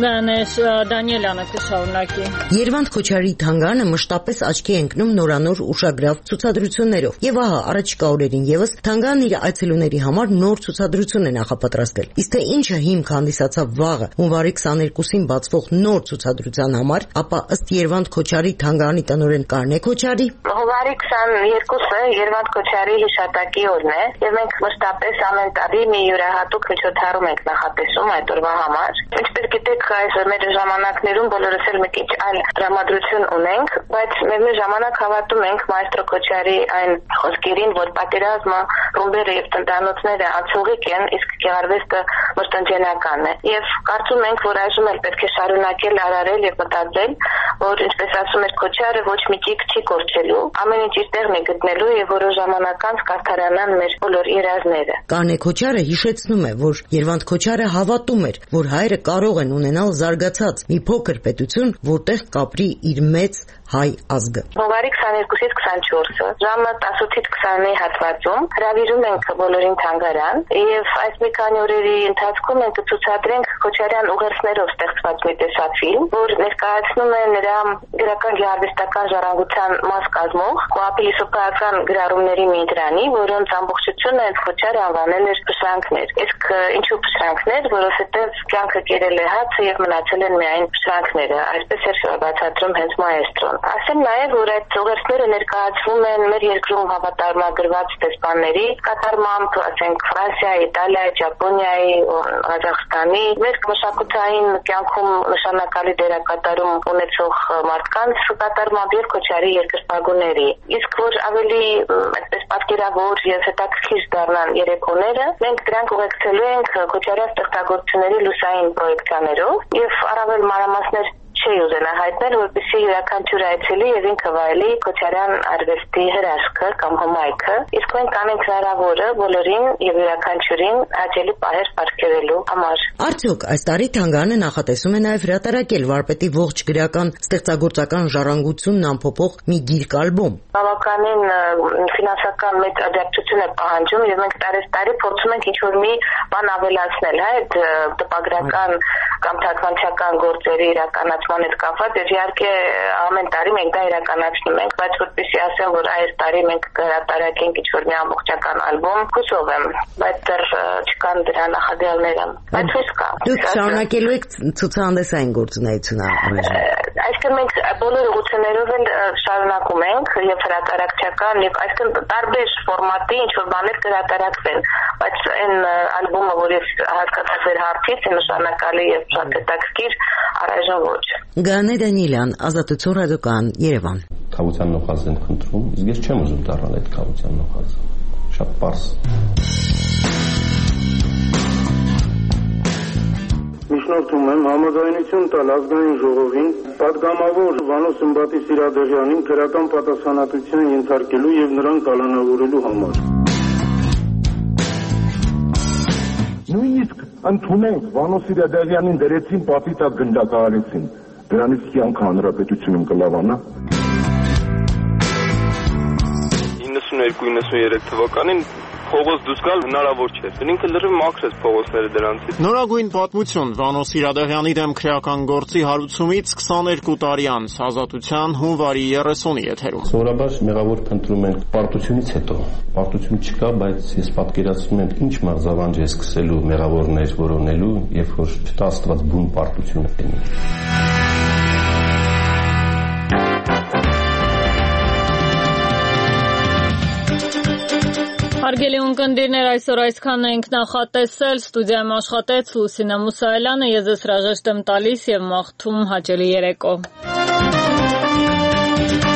Դանիելյանը կշարունակի։ Երվանդ Քոչարի թանգարանը մշտապես աչքի է ընկնում նորանոր ուշագրավ ցուցադրություններով եւ ահա առաջիկա օրերին եւս թանգարանն իր այցելուների համար նոր ցուցադրություն է նախապատրաստել։ Իսկ թե ինչը հիմք հանդիսացավ վաղը հունվարի քսաներկուսին բացվող նոր ցուցադրության համար, ապա ըստ Երվանդ Քոչարի թանգարանի տնօրեն Կարնե Քոչարի հունվարի քսաներկուսը Երվանդ Քոչարի հիշատակի օրն է եւ մենք մշտապես ամեն տարի մի յուրահատուկ միջոցառում ենք նախատեսում այդ օրվա համար։ Ինչպես գիտեք, այս մեր ժամանակներում բոլորս էլ մի քիչ այլ տրամադրություն ունենք, բայց մեր ժամանակ հավատում ենք մայստրո Քոչարի այն խոսքերին, որ պատերազմը, ռումբերը եւ տնտանոցները անցուղիկ են, իսկ գեղարվեստը մշտանջենական է։ Եվ կարծում ենք, որ այժմ էլ պետք է շարունակել արարել եւ մտածել, որ ինչպես ասում էր Քոչարը, ոչ մի ճիգ չի կորչելու, ամեն ինչ իր տեղն է գտնելու եւ որոշ ժամանակ անց կարգարանան մեր բոլոր երազները։ Կանե Քոչարը հիշեցնում է, որ Երվանդ Քոչարը հավատում էր, որ հայերը կարող են ունենալ զարգացած մի փոքր պետություն, որտեղ կապրի իր մեծ հայ ազգը։ Հունվարի քսաներկուսից քսանչորսը ժամը տասնութից քսանի հատվածում հրավիրում ենք բոլորին թանգարան եւ այս մի քանի օրերի ընթացքում մենք կցուցադրենք Քոչարյան ուղերձներով ստեղծված մի տեսաֆիլմ, որ ներկայացնում է նրա գրական գեղարվեստական ժառանգության մաս կազմող կոապիլիսոպայական գրառումների մի ընտրանի, որոնց ամբողջությունը Քոչարը անվանել էր փշրանքներ։ Իսկ ինչու փշրանքներ, որովհետեւ կյանքը կերել է հացը եւ մնացել են միայն փշրանքները, այսպես էր բացատրում հենց մայեստրոն։ Ասեմ նաև, որ այդ ուղերձները ներկայացվում են մեր երկրում հավատարմագրված դեսպանների կատարմամբ, ասենք Ֆրանսիայի, Իտալիայի, Ճապոնիայի, Ղազախստանի, մեր մշակութային կյանքում նշանակալի դերակատարում ունեցող մարդկանց կատարմամբ եւ Քոչարի երկրպագուների։ Իսկ որ ավելի այսպես պատկերավոր եւ հետաքրքիր դառնան երեկոները, մենք դրանք ուղեկցելու ենք Քոչարյան ստեղծագործությունների լուսային պրոյեկցիաներով եւ առավել մանրամասներ չի ուզենա հայտնել, որպեսզի յուրաքանչյուր այցելի եւ ինքը վայելի Քոչարյան արվեստի հրաշքը կամ հմայքը, իսկ մենք կանենք հնարավորը բոլորին եւ յուրաքանչյուրին հաճելի պահեր ապարգևելու համար։ Արդյոք այս տարի Թանգարանը նախատեսում է նաեւ հրատարակել վարպետի ողջ գրական ստեղծագործական ժառանգությունն ամփոփող մի գիրք ալբոմ։ Բավականին ֆինանսական մեծ աջակցություն է պահանջում եւ մենք տարեստարի փորձում ենք ինչ-որ մի բան ավելացնել, հա, այդ տպագրական կամ թարգմանչական գործերի իրականացման հետ կապված, եւ իհարկե ամեն տարի մենք դա իրականացնում ենք, բայց որպեսզի ասեմ, որ այս տարի մենք կհրատարակենք ինչ-որ մի ամբողջական ալբոմ, հուսով եմ, բայց դեռ չկան դրա նախադրյալները, բայց հույս կա։ Դուք շարունակելու եք ցուցահանդեսային գործունեությունը առայժմ։ Այսինքն մենք բոլոր ուղղություններով էլ շարունակում ենք եւ հրատարակչական եւ այսինքն տարբեր ֆորմատի ինչ-որ բաներ կհրատարակվեն, բայց այն ալբոմը, որ ես հասկացա ձեր հարցից, նշանակալի եւ շատ հետաքրքիր, առայժմ ոչ։ Գանե Դանիելյան, Ազատություն ռադիոկայան, Երևան։ Խաղության նոխազ են խնդրում, իսկ ես չեմ ուզում դառնալ այդ խաղության նոխազը։ Շատ պարզ։ Միջնորդում եմ համաձայնություն տալ ազգային ժողովին պատգամավոր Վանո Սմբատի Սիրադեղյանին քրական պատասխանատվության ենթարկելու եւ նրան կալանավորելու համար։ Նույնիսկ ընդունենք Վանո Սիրադեղյանին դրեցին պատի տակ գնդակահարեցին։ Դրանից կյանքը հանրապետությունում կլավանա։ իննսունհինգ իննսուներեք թվականին փողոց դուրս գալ հնարավոր չէր։ Ինքը լրիվ մաքրեց փողոցները դրանցից։ Նորագույն պատմություն Վանո Սիրադեղյանի դեմ քրեական գործի հարուցումից քսաներկու տարի անց Ազատության հունվարի երեսունի եթերում։ Սովորաբար մեղավոր փնտրում են պարտությունից հետո։ Պարտություն չկա, բայց ես պատկերացնում եմ ինչ մեղզավանջ է սկսելու մեղավորներ որոնելու, երբ որ չտա Աստված բուն պարտություն ունի։ Հարգելի ունկնդիրներ, այսօր այսքանն ենք նախատեսել, ստուդիայում աշխատեց Լուսինե Մուսայելյանը, ես ձեզ հրաժեշտ եմ տալիս եւ մաղթում հաճելի երեկո։